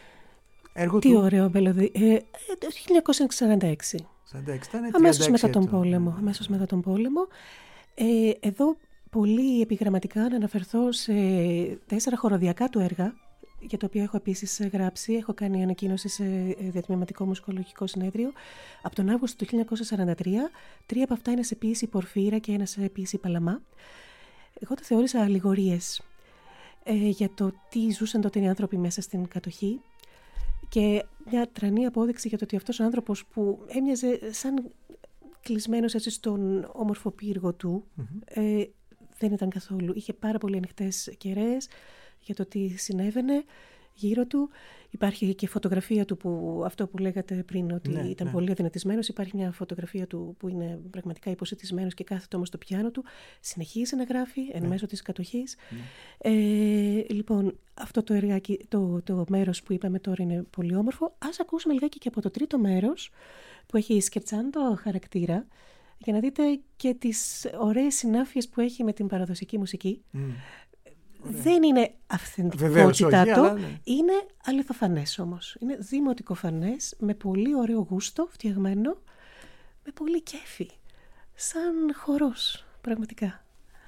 Speaker 1: Έργο
Speaker 2: Τι
Speaker 1: του...
Speaker 2: ωραίο μελωδί. Το 1946. Αμέσως μετά τον πόλεμο. Αμέσως μετά τον πόλεμο. Εδώ πολύ επιγραμματικά να αναφερθώ σε 4 χοροδιακά του έργα, για το οποίο έχω επίσης γράψει. Έχω κάνει ανακοίνωση σε διατμηματικό μουσικολογικό συνέδριο από τον Αύγουστο του 1943. 3 από αυτά είναι σε ποίηση Πορφύρα και 1 σε ποίηση Παλαμά. Εγώ τα θεώρησα αλληγορίες για το τι ζούσαν τότε οι άνθρωποι μέσα στην κατοχή και μια τρανή απόδειξη για το ότι αυτός ο άνθρωπος που έμοιαζε σαν κλεισμένος έτσι στον όμορφο πύργο του, δεν ήταν καθόλου. Είχε πάρα πολύ ανοιχτές κεραίες για το τι συνέβαινε γύρω του. Υπάρχει και φωτογραφία του, που αυτό που λέγατε πριν, ότι ήταν πολύ αδυνατισμένος. Υπάρχει μια φωτογραφία του που είναι πραγματικά υποσιτισμένος και κάθεται όμως στο πιάνο του. Συνεχίζει να γράφει εν μέσω της κατοχής. Λοιπόν, αυτό το εργάκι, το μέρος που είπαμε τώρα είναι πολύ όμορφο. Ας ακούσουμε λιγάκι και από το τρίτο μέρος, που έχει σκερτσάντο χαρακτήρα, για να δείτε και τις ωραίες συνάφειες που έχει με την παραδοσιακή μουσική. Δεν είναι αυθεντικότητά του,
Speaker 1: αλλά
Speaker 2: είναι αληθοφανές όμως. Είναι δημοτικοφανές, με πολύ ωραίο γούστο, φτιαγμένο, με πολύ κέφι. Σαν χορός, πραγματικά.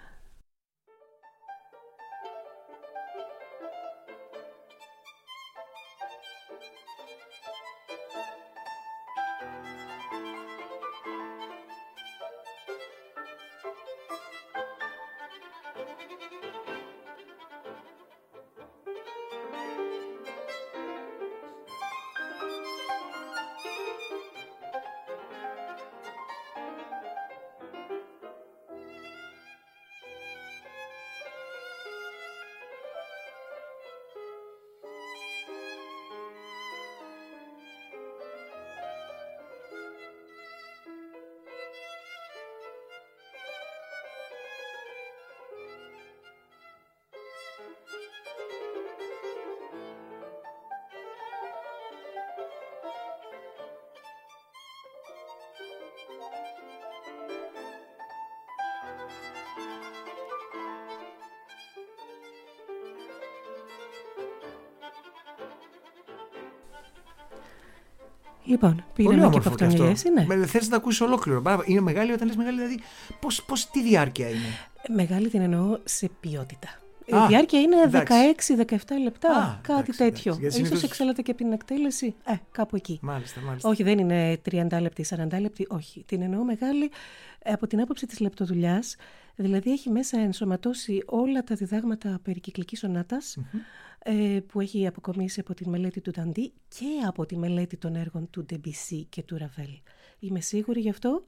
Speaker 2: Λοιπόν, πήραμε και από αυτό μια γεύση. Ναι.
Speaker 1: Θες να τα ακούσεις ολόκληρο. Είναι μεγάλη, όταν λες μεγάλη, δηλαδή τι διάρκεια είναι?
Speaker 2: Μεγάλη την εννοώ σε ποιότητα. Η διάρκεια είναι 16-17 λεπτά, κάτι τέτοιο. Ίσως εξέλατε και από την εκτέλεση, κάπου εκεί.
Speaker 1: Μάλιστα.
Speaker 2: Όχι, δεν είναι 30 λεπτή, 40 λεπτή, όχι. Την εννοώ μεγάλη από την άποψη της λεπτοδουλειάς. Δηλαδή έχει μέσα ενσωματώσει όλα τα διδάγματα περί κυκλικής σονάτας, που έχει αποκομίσει από τη μελέτη του Νταντί και από τη μελέτη των έργων του Ντεμπισί και του Ραβέλ. Είμαι σίγουρη γι' αυτό.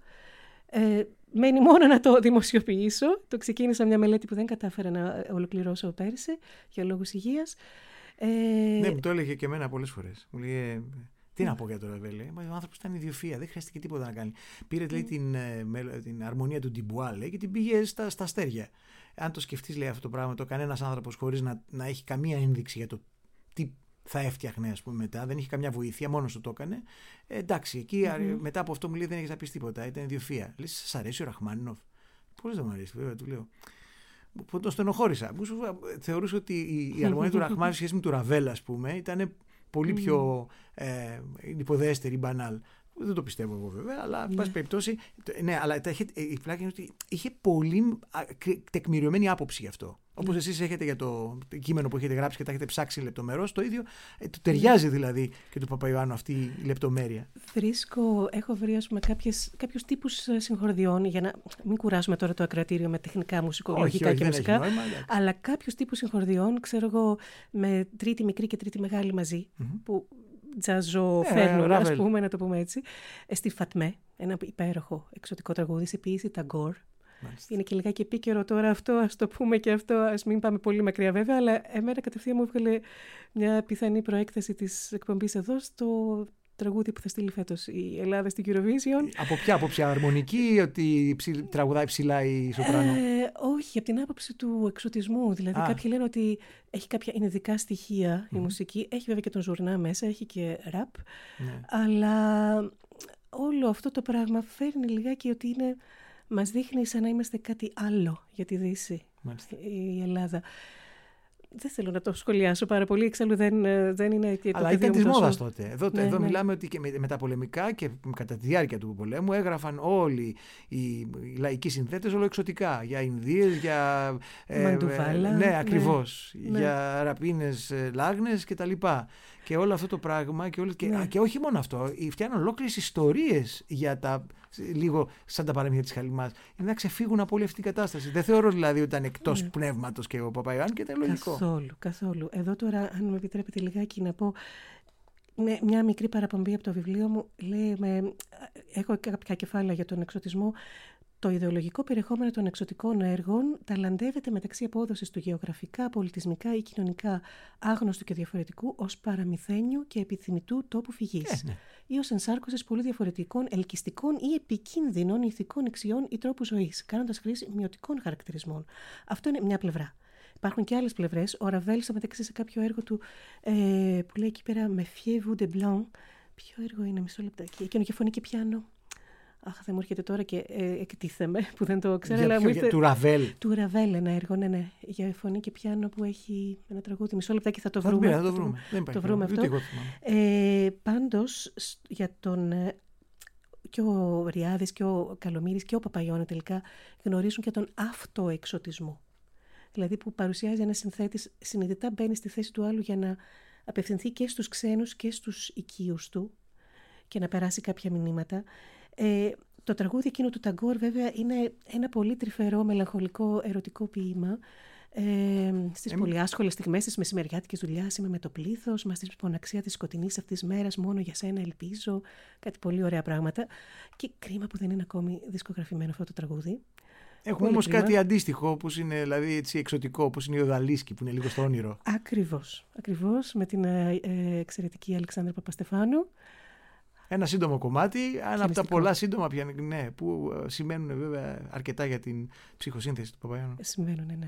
Speaker 2: Μένει μόνο να το δημοσιοποιήσω. Το ξεκίνησα μια μελέτη που δεν κατάφερα να ολοκληρώσω πέρυσι για λόγους υγείας.
Speaker 1: Ναι, μου το έλεγε και εμένα πολλές φορές. Μου λέει, τι να πω για το Ραβέλ. Ο άνθρωπος ήταν ιδιοφυΐα, δεν χρειάστηκε τίποτα να κάνει. Πήρε λέει, την αρμονία του Ντιμπουά και την πήγε στα αστέρια. Αν το σκεφτείς, λέει, αυτό το πράγμα, το κανένας άνθρωπος χωρίς να έχει καμία ένδειξη για το τι θα έφτιαχνε, ας πούμε, μετά, δεν είχε καμιά βοήθεια, μόνος του το έκανε. Εντάξει, εκεί μετά από αυτό μου λέει δεν έχεις να πεις τίποτα, ήταν ιδιοφυΐα. Λες, σας αρέσει ο Ραχμάνινοφ? Πώς δεν μου αρέσει, βέβαια, του λέω. Που τον στενοχώρησα. Θεωρούσα ότι η αρμονία του Ραχμάνινοφ σε σχέση με του Ραβέλ, ας πούμε, ήταν πολύ πιο υποδέστερη, μπανάλ. Δεν το πιστεύω εγώ βέβαια, αλλά εν πάση περιπτώσει. Ναι, αλλά η πλάκα είναι ότι είχε πολύ τεκμηριωμένη άποψη γι' αυτό. Όπως εσείς έχετε για το κείμενο που έχετε γράψει και τα έχετε ψάξει λεπτομερώς, το ίδιο του ταιριάζει δηλαδή και του Παπαϊωάννου αυτή η λεπτομέρεια.
Speaker 2: Έχω βρει ας πούμε κάποιους τύπους συγχορδιών, για να μην κουράσουμε τώρα το ακροατήριο με τεχνικά μουσικολογικά και μουσικά, αλλά κάποιους τύπους συγχορδιών, ξέρω εγώ, με τρίτη μικρή και τρίτη μεγάλη μαζί, που τζαζοφέρνουν, ας πούμε, να το πούμε έτσι, στη Φατμέ, ένα υπέροχο εξωτικό τραγούδι, σε ποιήση Ταγκόρ. Είναι και λιγάκι επίκαιρο τώρα αυτό, ας το πούμε και αυτό, ας μην πάμε πολύ μακριά βέβαια, αλλά εμένα κατευθείαν μου έβγαλε μια πιθανή προέκταση της εκπομπής εδώ στο τραγούδι που θα στείλει φέτος η Ελλάδα στην Eurovision.
Speaker 1: Από ποια άποψη, αρμονική, ότι τραγουδάει ψηλά η σοπράνο?
Speaker 2: Όχι, από την άποψη του εξωτισμού. Δηλαδή κάποιοι λένε ότι έχει κάποια ειδικά στοιχεία η μουσική, έχει βέβαια και τον ζουρνά μέσα, έχει και ραπ, αλλά όλο αυτό το πράγμα φέρνει λιγάκι ότι είναι... Μας δείχνει σαν να είμαστε κάτι άλλο για τη Δύση, η Ελλάδα. Δεν θέλω να το σχολιάσω πάρα πολύ, εξάλλου δεν είναι...
Speaker 1: Αλλά ήταν της μόδας τότε. Εδώ μιλάμε ότι και με τα πολεμικά και κατά τη διάρκεια του πολέμου έγραφαν όλοι οι λαϊκοί συνθέτες όλο εξωτικά. Για Ινδίες, για...
Speaker 2: Μαντουβάλα.
Speaker 1: Ναι, ακριβώς. Για ραπίνες, λάγνες κτλ. Και όλο αυτό το πράγμα και όχι μόνο αυτό, φτιάχνουν ολόκληρες ιστορίες για λίγο σαν τα παραμύθια της Χαλιμάς. Είναι να ξεφύγουν από όλη αυτή την κατάσταση. Δεν θεωρώ δηλαδή ότι ήταν εκτός πνεύματος και ο Παπαϊωάννου και ήταν λογικό.
Speaker 2: Καθόλου. Εδώ τώρα, αν μου επιτρέπετε λιγάκι να πω μια μικρή παραπομπή από το βιβλίο μου, έχω κάποια κεφάλαια για τον εξωτισμό. Το ιδεολογικό περιεχόμενο των εξωτικών έργων ταλαντεύεται μεταξύ απόδοσης του γεωγραφικά, πολιτισμικά ή κοινωνικά άγνωστου και διαφορετικού ως παραμυθένιου και επιθυμητού τόπου φυγής. Ναι. Ή ως ενσάρκωσης πολύ διαφορετικών, ελκυστικών ή επικίνδυνων ηθικών αξιών ή τρόπου ζωής, κάνοντας χρήση μειωτικών χαρακτηρισμών. Αυτό είναι μια πλευρά. Υπάρχουν και άλλες πλευρές. Ο Ραβέλ, στο μεταξύ, σε κάποιο έργο του που λέει εκεί πέρα Méfiez-vous des Blancs. Ποιο έργο είναι, μισό λεπτάκι. Εκείνο και φωνή και πιάνο. Αχ, δεν μου έρχεται τώρα και εκτίθεμαι που δεν το ξέρω.
Speaker 1: Του Ραβέλ.
Speaker 2: Του Ραβέλ ένα έργο, ναι. Για φωνή και πιάνο που έχει ένα τραγούδι. Μισό λεπτάκι θα το βρούμε.
Speaker 1: Θα το βρούμε. Δεν υπάρχει.
Speaker 2: Το βρούμε αυτό. Πάντως, για τον... Και ο Ριάδης και ο Καλομύρης και ο Παπαϊώνη τελικά γνωρίζουν και τον αυτοεξωτισμό. Δηλαδή που παρουσιάζει ένα συνθέτης, συνειδητά μπαίνει στη θέση του άλλου για να απευθυνθεί και στους ξένους και στους οικείους του και να περάσει κάποια μηνύματα. Το τραγούδι εκείνο του Ταγκόρ βέβαια είναι ένα πολύ τρυφερό, μελαγχολικό, ερωτικό ποίημα. Στις πολύ άσχολες στιγμές της μεσημεριάτικης δουλειάς είμαι με το πλήθος, μας τη μοναξία της σκοτεινής αυτής μέρας, μόνο για σένα ελπίζω. Κάτι πολύ ωραία πράγματα. Και κρίμα που δεν είναι ακόμη δισκογραφημένο αυτό το τραγούδι.
Speaker 1: Έχουμε όμως κάτι αντίστοιχο, όπως είναι δηλαδή έτσι εξωτικό, όπως είναι η Οδαλίσκη, που είναι λίγο στο όνειρο.
Speaker 2: Ακριβώς, με την εξαιρετική Αλεξάνδρα Παπαστεφάνου.
Speaker 1: Ένα σύντομο κομμάτι, ένα από τα πολλά σύντομα πια, ναι, που σημαίνουν βέβαια αρκετά για την ψυχοσύνθεση του Παπαϊώνου.
Speaker 2: Σημαίνουν, ναι.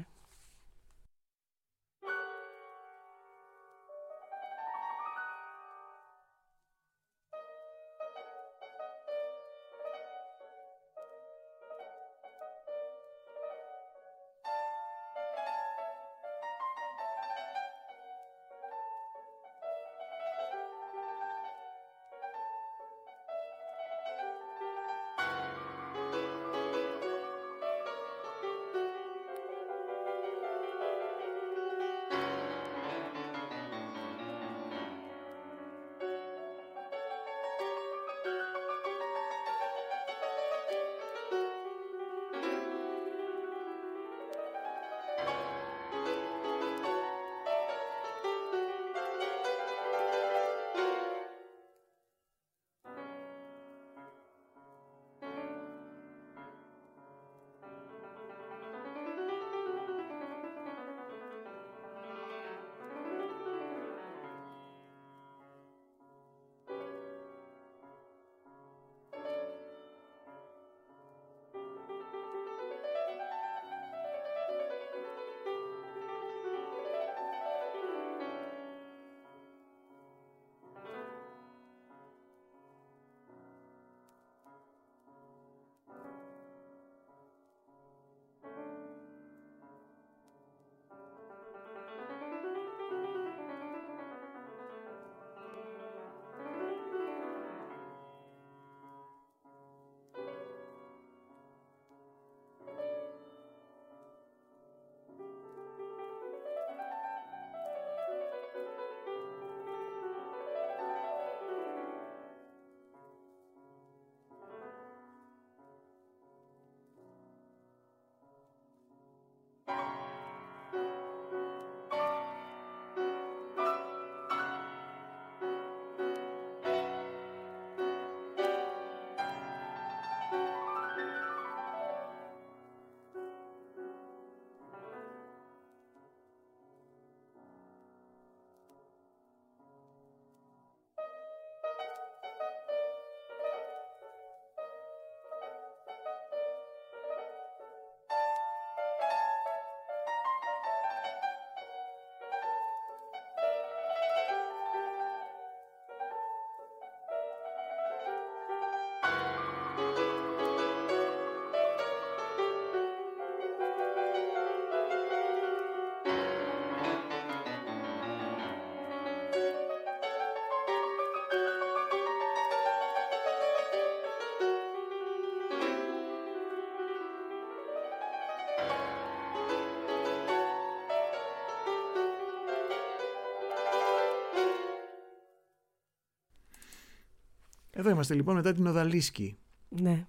Speaker 1: Εδώ είμαστε λοιπόν μετά την Οδαλίσκη.
Speaker 2: Ναι.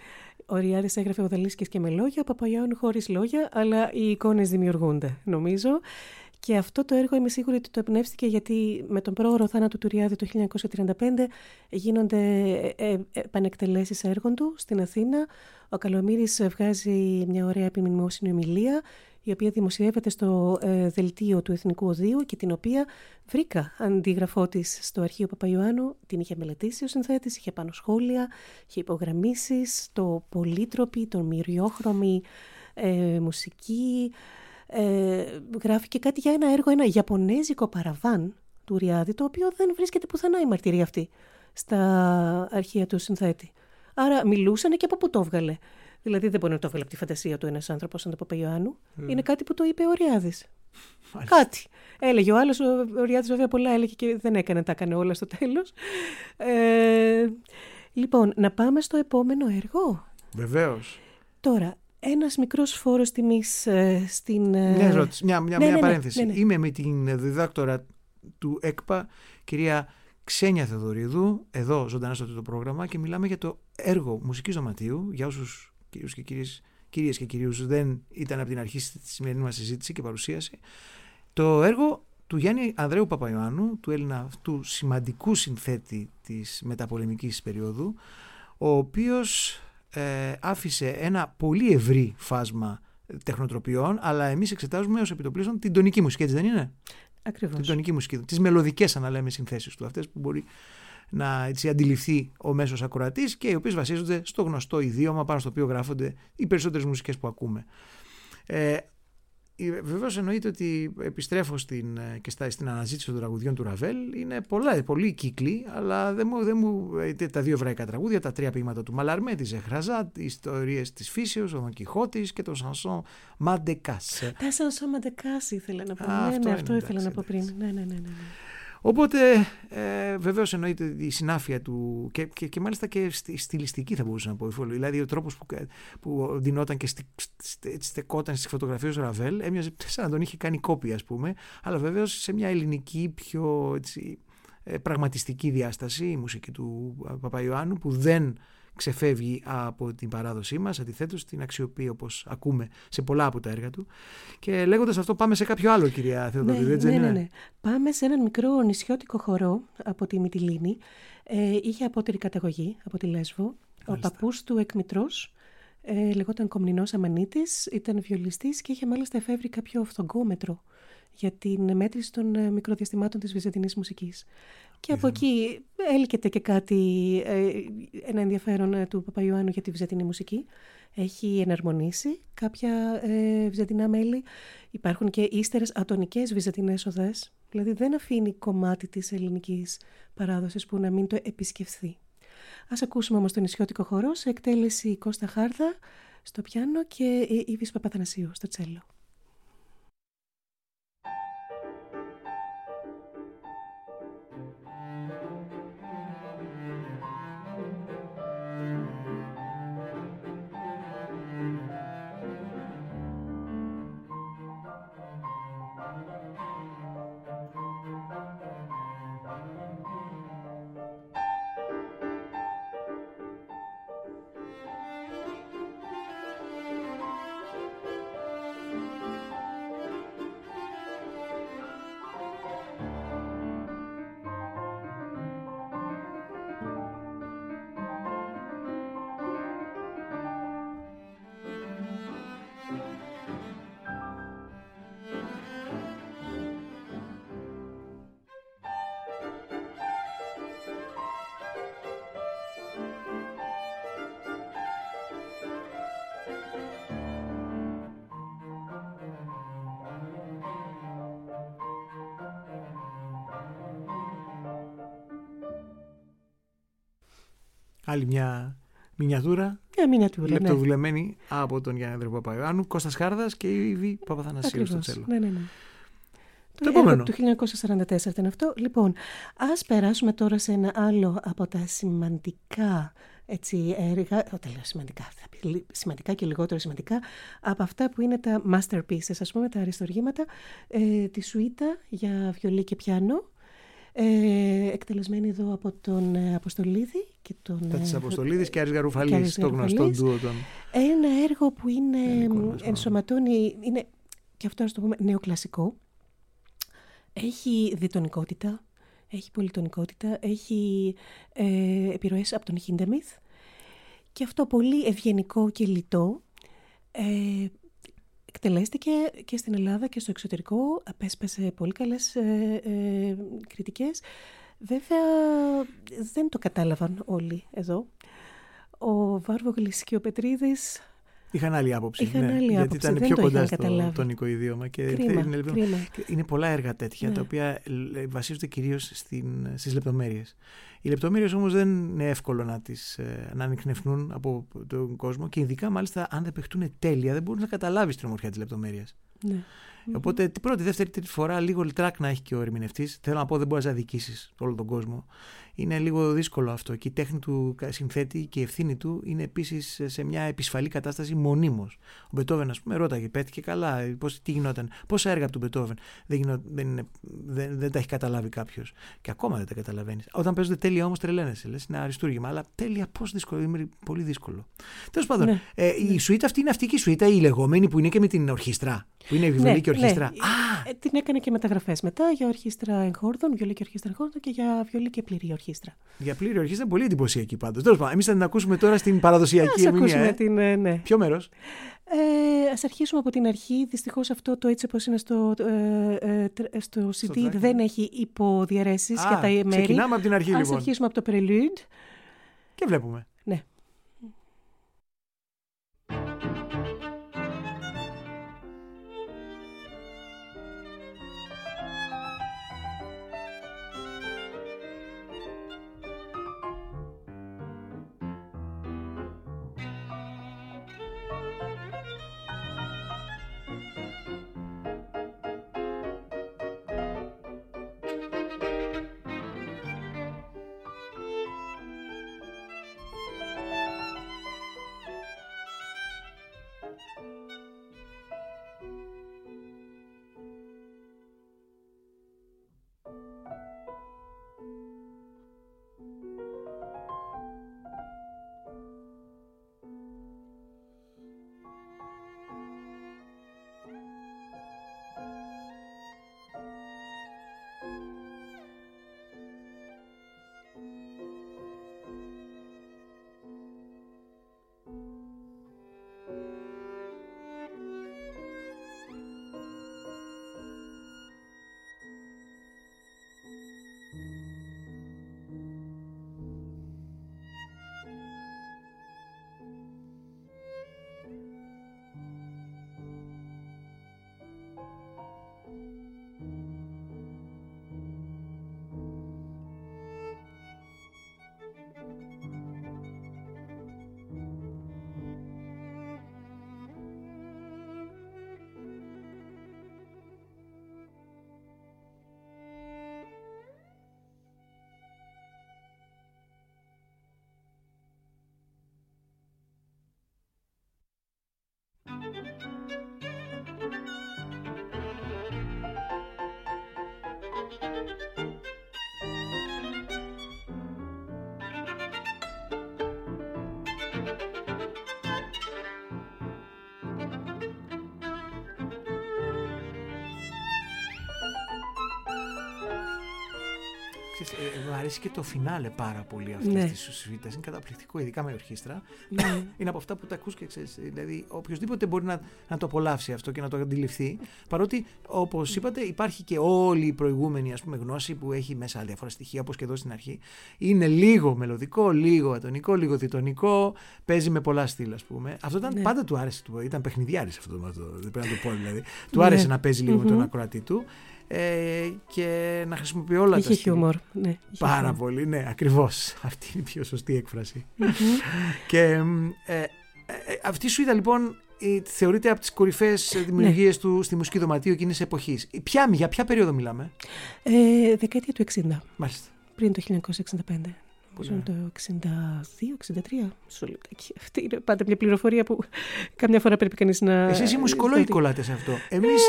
Speaker 2: Ο Ριάδης έγραφε Οδαλίσκες και με λόγια, ο Παπαϊώνου χωρίς λόγια, αλλά οι εικόνες δημιουργούνται, νομίζω. Και αυτό το έργο είμαι σίγουρη ότι το εμπνεύστηκε γιατί με τον πρόωρο θάνατο του Ριάδη το 1935 γίνονται επανεκτελέσεις έργων του στην Αθήνα. Ο Καλομύρης βγάζει μια ωραία επιμνημόσυνη ομιλία, η οποία δημοσιεύεται στο δελτίο του Εθνικού Οδείου και την οποία βρήκα αντίγραφό της στο αρχείο Παπαϊωάννου. Την είχε μελετήσει ο συνθέτης, είχε πάνω σχόλια, είχε υπογραμμίσεις, το πολύτροπη, το μυριόχρωμη μουσική. Γράφει και κάτι για ένα έργο, ένα ιαπωνέζικο παραβάν του Ριάδη, το οποίο δεν βρίσκεται πουθενά η μαρτυρία αυτή στα αρχεία του συνθέτη. Άρα μιλούσανε και από πού το έβγαλε. Δηλαδή δεν μπορεί να το έβγαλε από τη φαντασία του ένας άνθρωπος σαν τον Παπαϊωάννου. Είναι κάτι που το είπε ο Ριάδης. Κάτι. Έλεγε ο άλλος, ο Ριάδης βέβαια πολλά έλεγε και δεν έκανε, τα έκανε όλα στο τέλος. Λοιπόν, να πάμε στο επόμενο έργο.
Speaker 1: Βεβαίως.
Speaker 2: Τώρα, ένας μικρός φόρος τιμής στην...
Speaker 1: Μια ερώτηση, μια παρένθεση. Ναι. Είμαι με την διδάκτορα του ΕΚΠΑ, κυρία Ξένια Θεοδωρίδου, εδώ ζωντανά στο το πρόγραμμα, και μιλάμε για το έργο μουσικής δωματίου, για όσους κυρίες και κυρίους δεν ήταν από την αρχή στη σημερινή μας συζήτηση και παρουσίαση. Το έργο του Γιάννη Ανδρέου Παπαϊωάννου, του Έλληνα αυτού σημαντικού συνθέτη της μεταπολεμικής περίοδου, ο οποίος άφησε ένα πολύ ευρύ φάσμα τεχνοτροπιών, αλλά εμείς εξετάζουμε ως επιτοπλίστων την τονική μουσική, έτσι δεν είναι?
Speaker 2: Ακριβώς.
Speaker 1: Την τονική μουσική, τις μελωδικές αναλέμε συνθέσεις του, αυτές που μπορεί να αντιληφθεί ο μέσος ακροατής και οι οποίες βασίζονται στο γνωστό ιδίωμα πάνω στο οποίο γράφονται οι περισσότερες μουσικές που ακούμε. Βεβαίως εννοείται ότι επιστρέφω στην αναζήτηση των τραγουδιών του Ραβέλ. Είναι πολλοί κύκλοι, αλλά τα 2 εβραϊκά τραγούδια, τα 3 ποίηματα του Μαλαρμέ, τη Ζεχραζά, οι ιστορίες της Φύσεως, ο Δον Κιχώτης και το Σανσόν Μαντεκάς.
Speaker 2: Τα Σανσόν Μαντεκάς ήθελα να πω. Αυτό ήθελα να πω πριν. Ναι.
Speaker 1: Οπότε βεβαίως εννοείται η συνάφεια του και μάλιστα και στιλιστική, θα μπορούσα να πω. Δηλαδή ο τρόπος που δινόταν και στεκόταν στις φωτογραφίες του Ραβέλ έμοιαζε σαν να τον είχε κάνει κόπη, ας πούμε, αλλά βεβαίως σε μια ελληνική πιο πραγματιστική διάσταση, η μουσική του Παπαϊωάννου, που δεν ξεφεύγει από την παράδοσή μας, αντιθέτως την αξιοποιεί, όπως ακούμε σε πολλά από τα έργα του. Και λέγοντας αυτό, πάμε σε κάποιο άλλο, κυρία Θεοδωρίδου.
Speaker 2: Ναι. Πάμε σε έναν μικρό νησιώτικο χορό από τη Μυτιλήνη. Είχε απότερη καταγωγή από τη Λέσβο. Μάλιστα. Ο παππούς του εκμητρός λεγόταν Κομνηνός Αμανίτης, ήταν βιολιστής και είχε μάλιστα εφεύρει κάποιο οφθογκόμετρο για την μέτρηση των μικροδιαστημάτων της βυζαντινής μουσικής. Και από εκεί έλκεται και ένα ενδιαφέρον του Παπαϊωάννου για τη βυζαντινή μουσική. Έχει εναρμονίσει κάποια βυζαντινά μέλη. Υπάρχουν και ύστερες ατονικές βυζαντινές οδές. Δηλαδή δεν αφήνει κομμάτι της ελληνικής παράδοσης που να μην το επισκεφθεί. Ας ακούσουμε όμως τον νησιώτικο χορό σε εκτέλεση Κώστα Χάρδα στο πιάνο και Ήβης Παπαθανασίου στο τσέλο.
Speaker 1: Άλλη μια μινιατούρα. Λεπτοδουλεμένη από τον Γιάννη Ανδρέου Παπαϊωάννου, Κώστας Χάρδας και η Ήβη Παπαθανασίου στο τσέλο.
Speaker 2: Ναι.
Speaker 1: Το επόμενο.
Speaker 2: Του 1944 ήταν αυτό. Λοιπόν, ας περάσουμε τώρα σε ένα άλλο από τα σημαντικά έργα, σημαντικά και λιγότερο σημαντικά, από αυτά που είναι τα masterpieces, ας πούμε, τα αριστοργήματα, τη σουίτα για βιολί και πιάνο, εκτελεσμένη εδώ από τον Αποστολίδη και τον...
Speaker 1: της Αποστολίδης και Άρης Γαρουφαλής, το γνωστό ντουο των...
Speaker 2: Ένα έργο που ενσωματώνει, είναι και αυτό, ας το πούμε, νεοκλασικό. Έχει διτονικότητα, έχει πολυτονικότητα, έχει επιρροές από τον Hindemith και αυτό πολύ ευγενικό και λιτό εκτελέστηκε και στην Ελλάδα και στο εξωτερικό, απέσπασε πολύ καλές κριτικές. Βέβαια δεν το κατάλαβαν όλοι εδώ. Ο Βάρβογλης και ο Πετρίδης
Speaker 1: είχαν άλλη άποψη. Γιατί ήταν πιο κοντά στο τονικό ιδίωμα. Είναι πολλά έργα τέτοια, τα οποία βασίζονται κυρίως στις λεπτομέρειες. Οι λεπτομέρειες όμως δεν είναι εύκολο να ανιχνευτούν από τον κόσμο και ειδικά μάλιστα αν δεν παιχτούν τέλεια, δεν μπορείς να καταλάβεις την ομορφιά της λεπτομέρειας.
Speaker 2: Ναι.
Speaker 1: Οπότε την πρώτη, δεύτερη, τρίτη φορά λίγο λιτράκ να έχει και ο ερμηνευτής. Θέλω να πω, δεν μπορείς να αδικήσεις όλο τον κόσμο. Είναι λίγο δύσκολο αυτό. Και η τέχνη του συνθέτη και η ευθύνη του είναι επίσης σε μια επισφαλή κατάσταση μονίμως. Ο Μπετόβεν, ας πούμε, ρώταγε, πέτυχε καλά, τι γινόταν. Πόσα έργα από τον Μπετόβεν δεν τα έχει καταλάβει κάποιος. Και ακόμα δεν τα καταλαβαίνεις. Όταν παίζονται τέλεια όμως τρελαίνεσαι. Λες, είναι αριστούργημα. Αλλά τέλεια, πώς δύσκολο, είναι πολύ δύσκολο. Τέλος πάντων, η σουίτα αυτή είναι αυτική σουίτα, η λεγόμενη που είναι και με την ορχήστρα. Που είναι η βιβλική ορχήστρα.
Speaker 2: Την έκανε και μεταγραφές μετά για ορχήστρα εγχόρδων, βιολί και ορχήστρα εγχόρδων και για βιολί και πλήρη ορχήστρα.
Speaker 1: Για πλήρη ορχήστρα, πολύ εντυπωσιακή πάντως. Τέλος πάντων, εμείς θα την ακούσουμε τώρα στην παραδοσιακή ερμηνεία.
Speaker 2: Ναι.
Speaker 1: Ποιο μέρος?
Speaker 2: Ας αρχίσουμε από την αρχή. Δυστυχώς αυτό το έτσι όπως είναι στο CD δεν έχει υποδιαιρέσεις για τα μέρη.
Speaker 1: Ξεκινάμε από την αρχή, λοιπόν.
Speaker 2: Ας αρχίσουμε από το Prelude.
Speaker 1: Και βλέπουμε.
Speaker 2: Ναι.
Speaker 1: Μου αρέσει και το φινάλε πάρα πολύ αυτή τη σουίτα. Είναι καταπληκτικό, ειδικά με ορχήστρα. Είναι από αυτά που τα ακούς και ξέρεις. Δηλαδή, οποιοδήποτε μπορεί να το απολαύσει αυτό και να το αντιληφθεί. Παρότι, όπως είπατε, υπάρχει και όλη η προηγούμενη γνώση που έχει μέσα διάφορα στοιχεία, όπως και εδώ στην αρχή. Είναι λίγο μελωδικό, λίγο ατονικό, λίγο διτονικό. Παίζει με πολλά στυλ, ας πούμε. Αυτό πάντα του άρεσε. Ήταν παιχνιδιάρης αυτό. Δεν πρέπει να το πω δηλαδή. Του άρεσε να παίζει λίγο με τον ακροατή του. Και να χρησιμοποιεί όλα
Speaker 2: τα χιούμορ. Ναι,
Speaker 1: πάρα πολύ, ναι, ακριβώς. Αυτή είναι η πιο σωστή έκφραση. Και αυτή η σουίτα λοιπόν θεωρείται από τις κορυφαίες δημιουργίες του στη μουσική δωματίου εκείνης της εποχής. Για ποια περίοδο μιλάμε?
Speaker 2: Δεκαετία του 60.
Speaker 1: Μάλιστα.
Speaker 2: Πριν το 1965. Το 62-63. Αυτή είναι πάντα μια πληροφορία που καμιά φορά πρέπει κανείς να...
Speaker 1: Εσείς οι μουσικολόγοι κολλάτε σε αυτό. Εμείς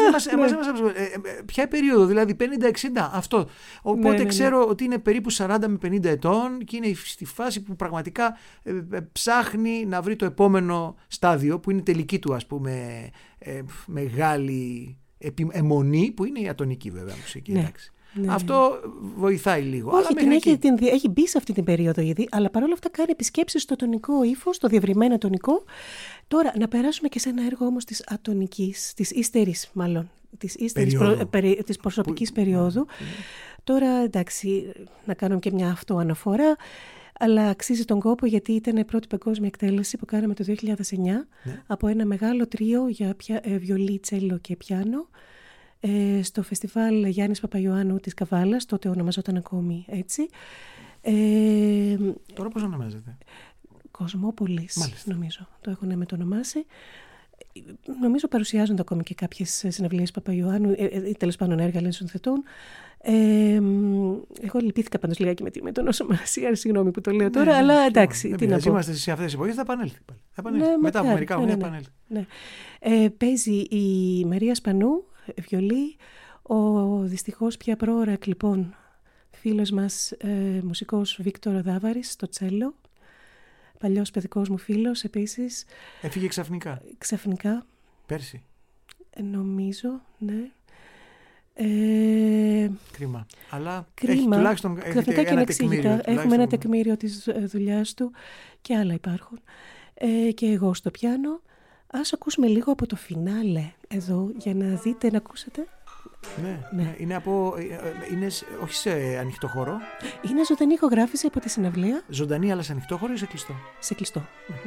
Speaker 1: ποια περίοδο, δηλαδή 50-60, αυτό. Οπότε ξέρω ότι είναι περίπου 40 με 50 ετών και είναι στη φάση που πραγματικά ψάχνει να βρει το επόμενο στάδιο που είναι η τελική του, ας πούμε, μεγάλη αιμονή που είναι η ατονική βέβαια μουσική.
Speaker 2: Ναι. Ναι.
Speaker 1: Αυτό βοηθάει λίγο.
Speaker 2: Όχι, έχει μπει σε αυτή την περίοδο ήδη, αλλά παρόλα αυτά κάνει επισκέψεις στο τονικό ύφος, στο διευρυμένο τονικό. Τώρα, να περάσουμε και σε ένα έργο όμως της ατονικής, της ύστερης μάλλον, της προσωπικής περίοδου. Τώρα, εντάξει, να κάνουμε και μια αυτοαναφορά, αλλά αξίζει τον κόπο γιατί ήταν πρώτη παγκόσμια εκτέλεση που κάναμε το 2009 από ένα μεγάλο τρίο για βιολί, τσέλο και πιάνο. Στο φεστιβάλ Γιάννης Παπαϊωάννου της Καβάλας, τότε ονομαζόταν ακόμη έτσι.
Speaker 1: Τώρα πώς ονομάζεται?
Speaker 2: Κοσμόπολης, νομίζω. Το έχουν μετονομάσει. Νομίζω παρουσιάζονται ακόμη και κάποιες συναυλίες Παπαϊωάννου, τέλος πάντων έργα λένε συνθετών. Εγώ λυπήθηκα πάντως λιγάκι με τη μετονομασία, συγγνώμη που το λέω τώρα, αλλά εντάξει.
Speaker 1: Είμαστε σε αυτές τις εποχές, θα επανέλθει πάλι. Μετά από μερικά χρόνια θα επανέλθει.
Speaker 2: Παίζει η Μαρία Σπανού, βιολί, ο δυστυχώς πια πρόωρα εκλειπών φίλος μας μουσικός Βίκτορο Δάβαρης στο τσέλο, παλιός παιδικός μου φίλος επίσης.
Speaker 1: Έφυγε ξαφνικά. Πέρσι.
Speaker 2: Νομίζω, ναι.
Speaker 1: Κρίμα. Αλλά
Speaker 2: κρίμα.
Speaker 1: Τουλάχιστον
Speaker 2: ξαφνικά και ανεξήγητα. Έχουμε ένα τεκμήριο της δουλειάς του και άλλα υπάρχουν. Και εγώ στο πιάνο. Ας ακούσουμε λίγο από το φινάλε εδώ για να δείτε, να ακούσετε.
Speaker 1: Ναι. Είναι όχι σε ανοιχτό χώρο.
Speaker 2: Είναι ζωντανή ηχογράφηση από τη συναυλία.
Speaker 1: Ζωντανή, αλλά σε ανοιχτό χώρο ή σε κλειστό?
Speaker 2: Σε κλειστό. Ναι.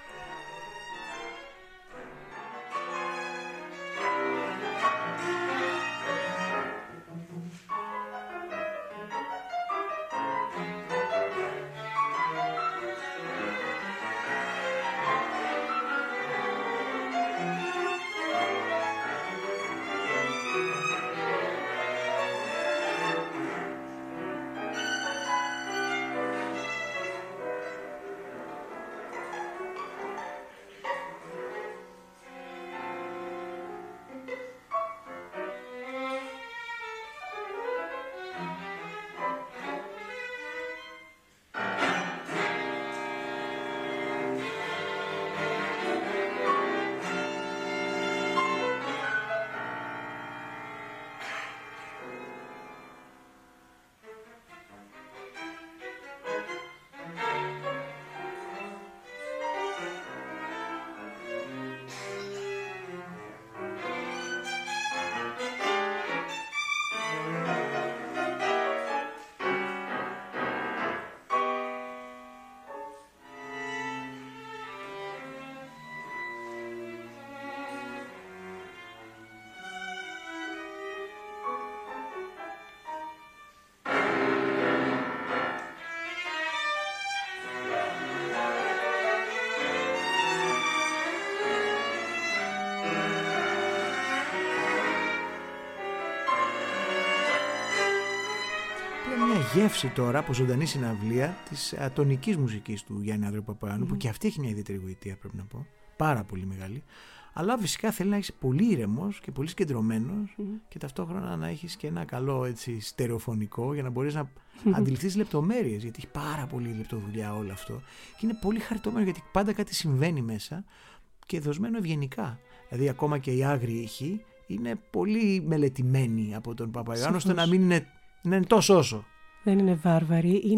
Speaker 1: Γεύση τώρα από ζωντανή συναυλία της ατονικής μουσικής του Γιάννη Ανδρέου Παπαϊωάννου, που και αυτή έχει μια ιδιαίτερη γοητεία, πρέπει να πω. Πάρα πολύ μεγάλη. Αλλά φυσικά θέλει να είσαι πολύ ήρεμος και πολύ συγκεντρωμένος και ταυτόχρονα να έχεις και ένα καλό έτσι, στερεοφωνικό για να μπορείς να αντιληφθείς λεπτομέρειες, γιατί έχει πάρα πολύ λεπτοδουλειά όλο αυτό. Και είναι πολύ χαριτωμένο γιατί πάντα κάτι συμβαίνει μέσα και δοσμένο ευγενικά. Δηλαδή, ακόμα και η άγριοι ήχοι είναι πολύ μελετημένοι από τον Παπαϊωάννου, ώστε να μην είναι τόσο όσο.
Speaker 2: Δεν είναι βάρβαροι,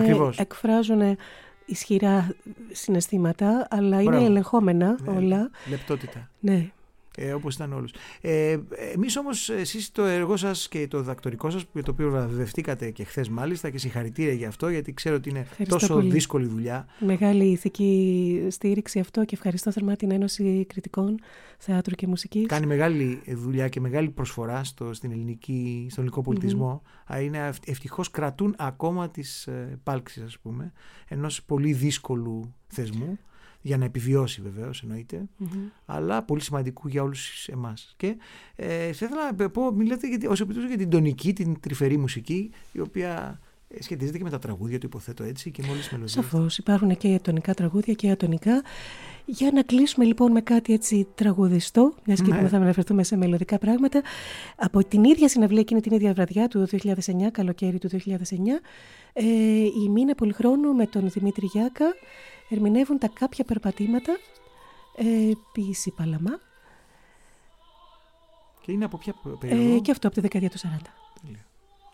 Speaker 2: εκφράζουν ισχυρά συναισθήματα, αλλά είναι ελεγχόμενα όλα.
Speaker 1: Λεπτότητα.
Speaker 2: Ναι.
Speaker 1: Όπως ήταν όλους. Εμείς όμως, εσείς το έργο σας και το διδακτορικό σας, για το οποίο βραβευτήκατε και χθες μάλιστα, και συγχαρητήρια για αυτό, γιατί ξέρω ότι είναι ευχαριστώ τόσο πολύ. Δύσκολη δουλειά.
Speaker 2: Μεγάλη ηθική στήριξη αυτό και ευχαριστώ θερμά την Ένωση Κριτικών Θεάτρου και Μουσικής.
Speaker 1: Κάνει μεγάλη δουλειά και μεγάλη προσφορά στον ελληνικό πολιτισμό. Είναι, ευτυχώς κρατούν ακόμα τις πάλξεις, ας πούμε, ενός πολύ δύσκολου θεσμού. Για να επιβιώσει βεβαίως εννοείται, αλλά πολύ σημαντικού για όλους εμάς. Και θα ήθελα να πω, μιλάτε ως επιτρέπετε για την τονική, την τρυφερή μουσική, η οποία σχετίζεται και με τα τραγούδια του, υποθέτω έτσι, και με όλες τις μελωδίες.
Speaker 2: Σαφώς, υπάρχουν και τονικά τραγούδια και ατονικά. Για να κλείσουμε λοιπόν με κάτι έτσι τραγουδιστό, μιας και θα αναφερθούμε σε μελωδικά πράγματα, από την ίδια συναυλία εκείνη την ίδια βραδιά του 2009, καλοκαίρι του 2009, η Μίνα Πολυχρόνου με τον Δημήτρη Γιάκα ερμηνεύουν τα κάποια περπατήματα, ποίηση Παλαμά.
Speaker 1: Και είναι από ποια περίοδο?
Speaker 2: Και αυτό από τη δεκαετία του 40.
Speaker 1: Τέλεια.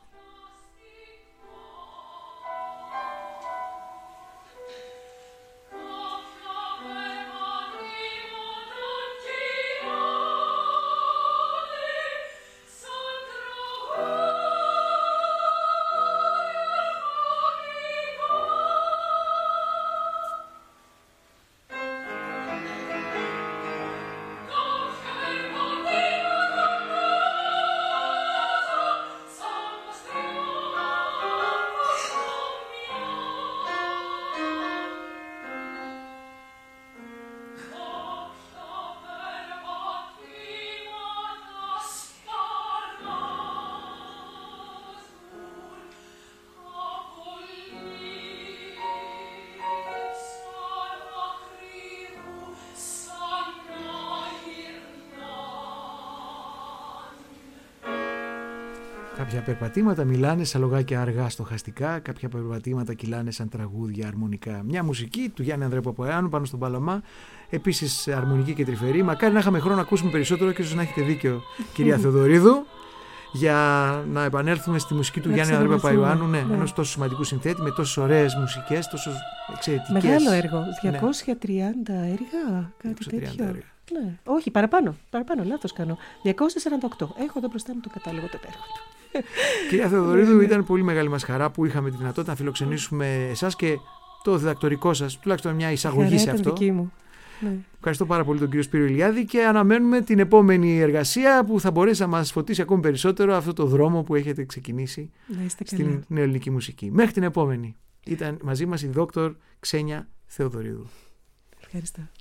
Speaker 1: Κάποια περπατήματα μιλάνε σαν λογάκια αργά στοχαστικά, κάποια περπατήματα κυλάνε σαν τραγούδια αρμονικά. Μια μουσική του Γιάννη Ανδρέου Παπαϊωάννου πάνω στον Παλαμά, επίσης αρμονική και τρυφερή. Μακάρι να είχαμε χρόνο να ακούσουμε περισσότερο και ίσως να έχετε δίκιο, κυρία Θεοδωρίδου, για να επανέλθουμε στη μουσική του Γιάννη Ανδρέου Παπαϊωάννου, ναι, ενός τόσο σημαντικού συνθέτη με τόσες ωραίες μουσικές, τόσο εξαιρετικές.
Speaker 2: Μεγάλο έργο, 230 έργα, κάτι τέτοιο. Ναι. Όχι, παραπάνω, λάθος κάνω. 248. Έχω εδώ μπροστά μου το κατάλογο το υπέροχο του.
Speaker 1: Κυρία Θεοδωρίδου, ήταν πολύ μεγάλη μας χαρά που είχαμε τη δυνατότητα να φιλοξενήσουμε εσάς και το διδακτορικό σας, τουλάχιστον μια εισαγωγή σε αυτό.
Speaker 2: Δική μου. Ναι.
Speaker 1: Ευχαριστώ πάρα πολύ τον κύριο Σπύρο Ηλιάδη και αναμένουμε την επόμενη εργασία που θα μπορέσει να μας φωτίσει ακόμη περισσότερο αυτό το δρόμο που έχετε ξεκινήσει στην νεοελληνική μουσική. Μέχρι την επόμενη. Ήταν μαζί μας η δόκτωρ Ξένια Θεοδωρίδου.
Speaker 2: Ευχαριστώ.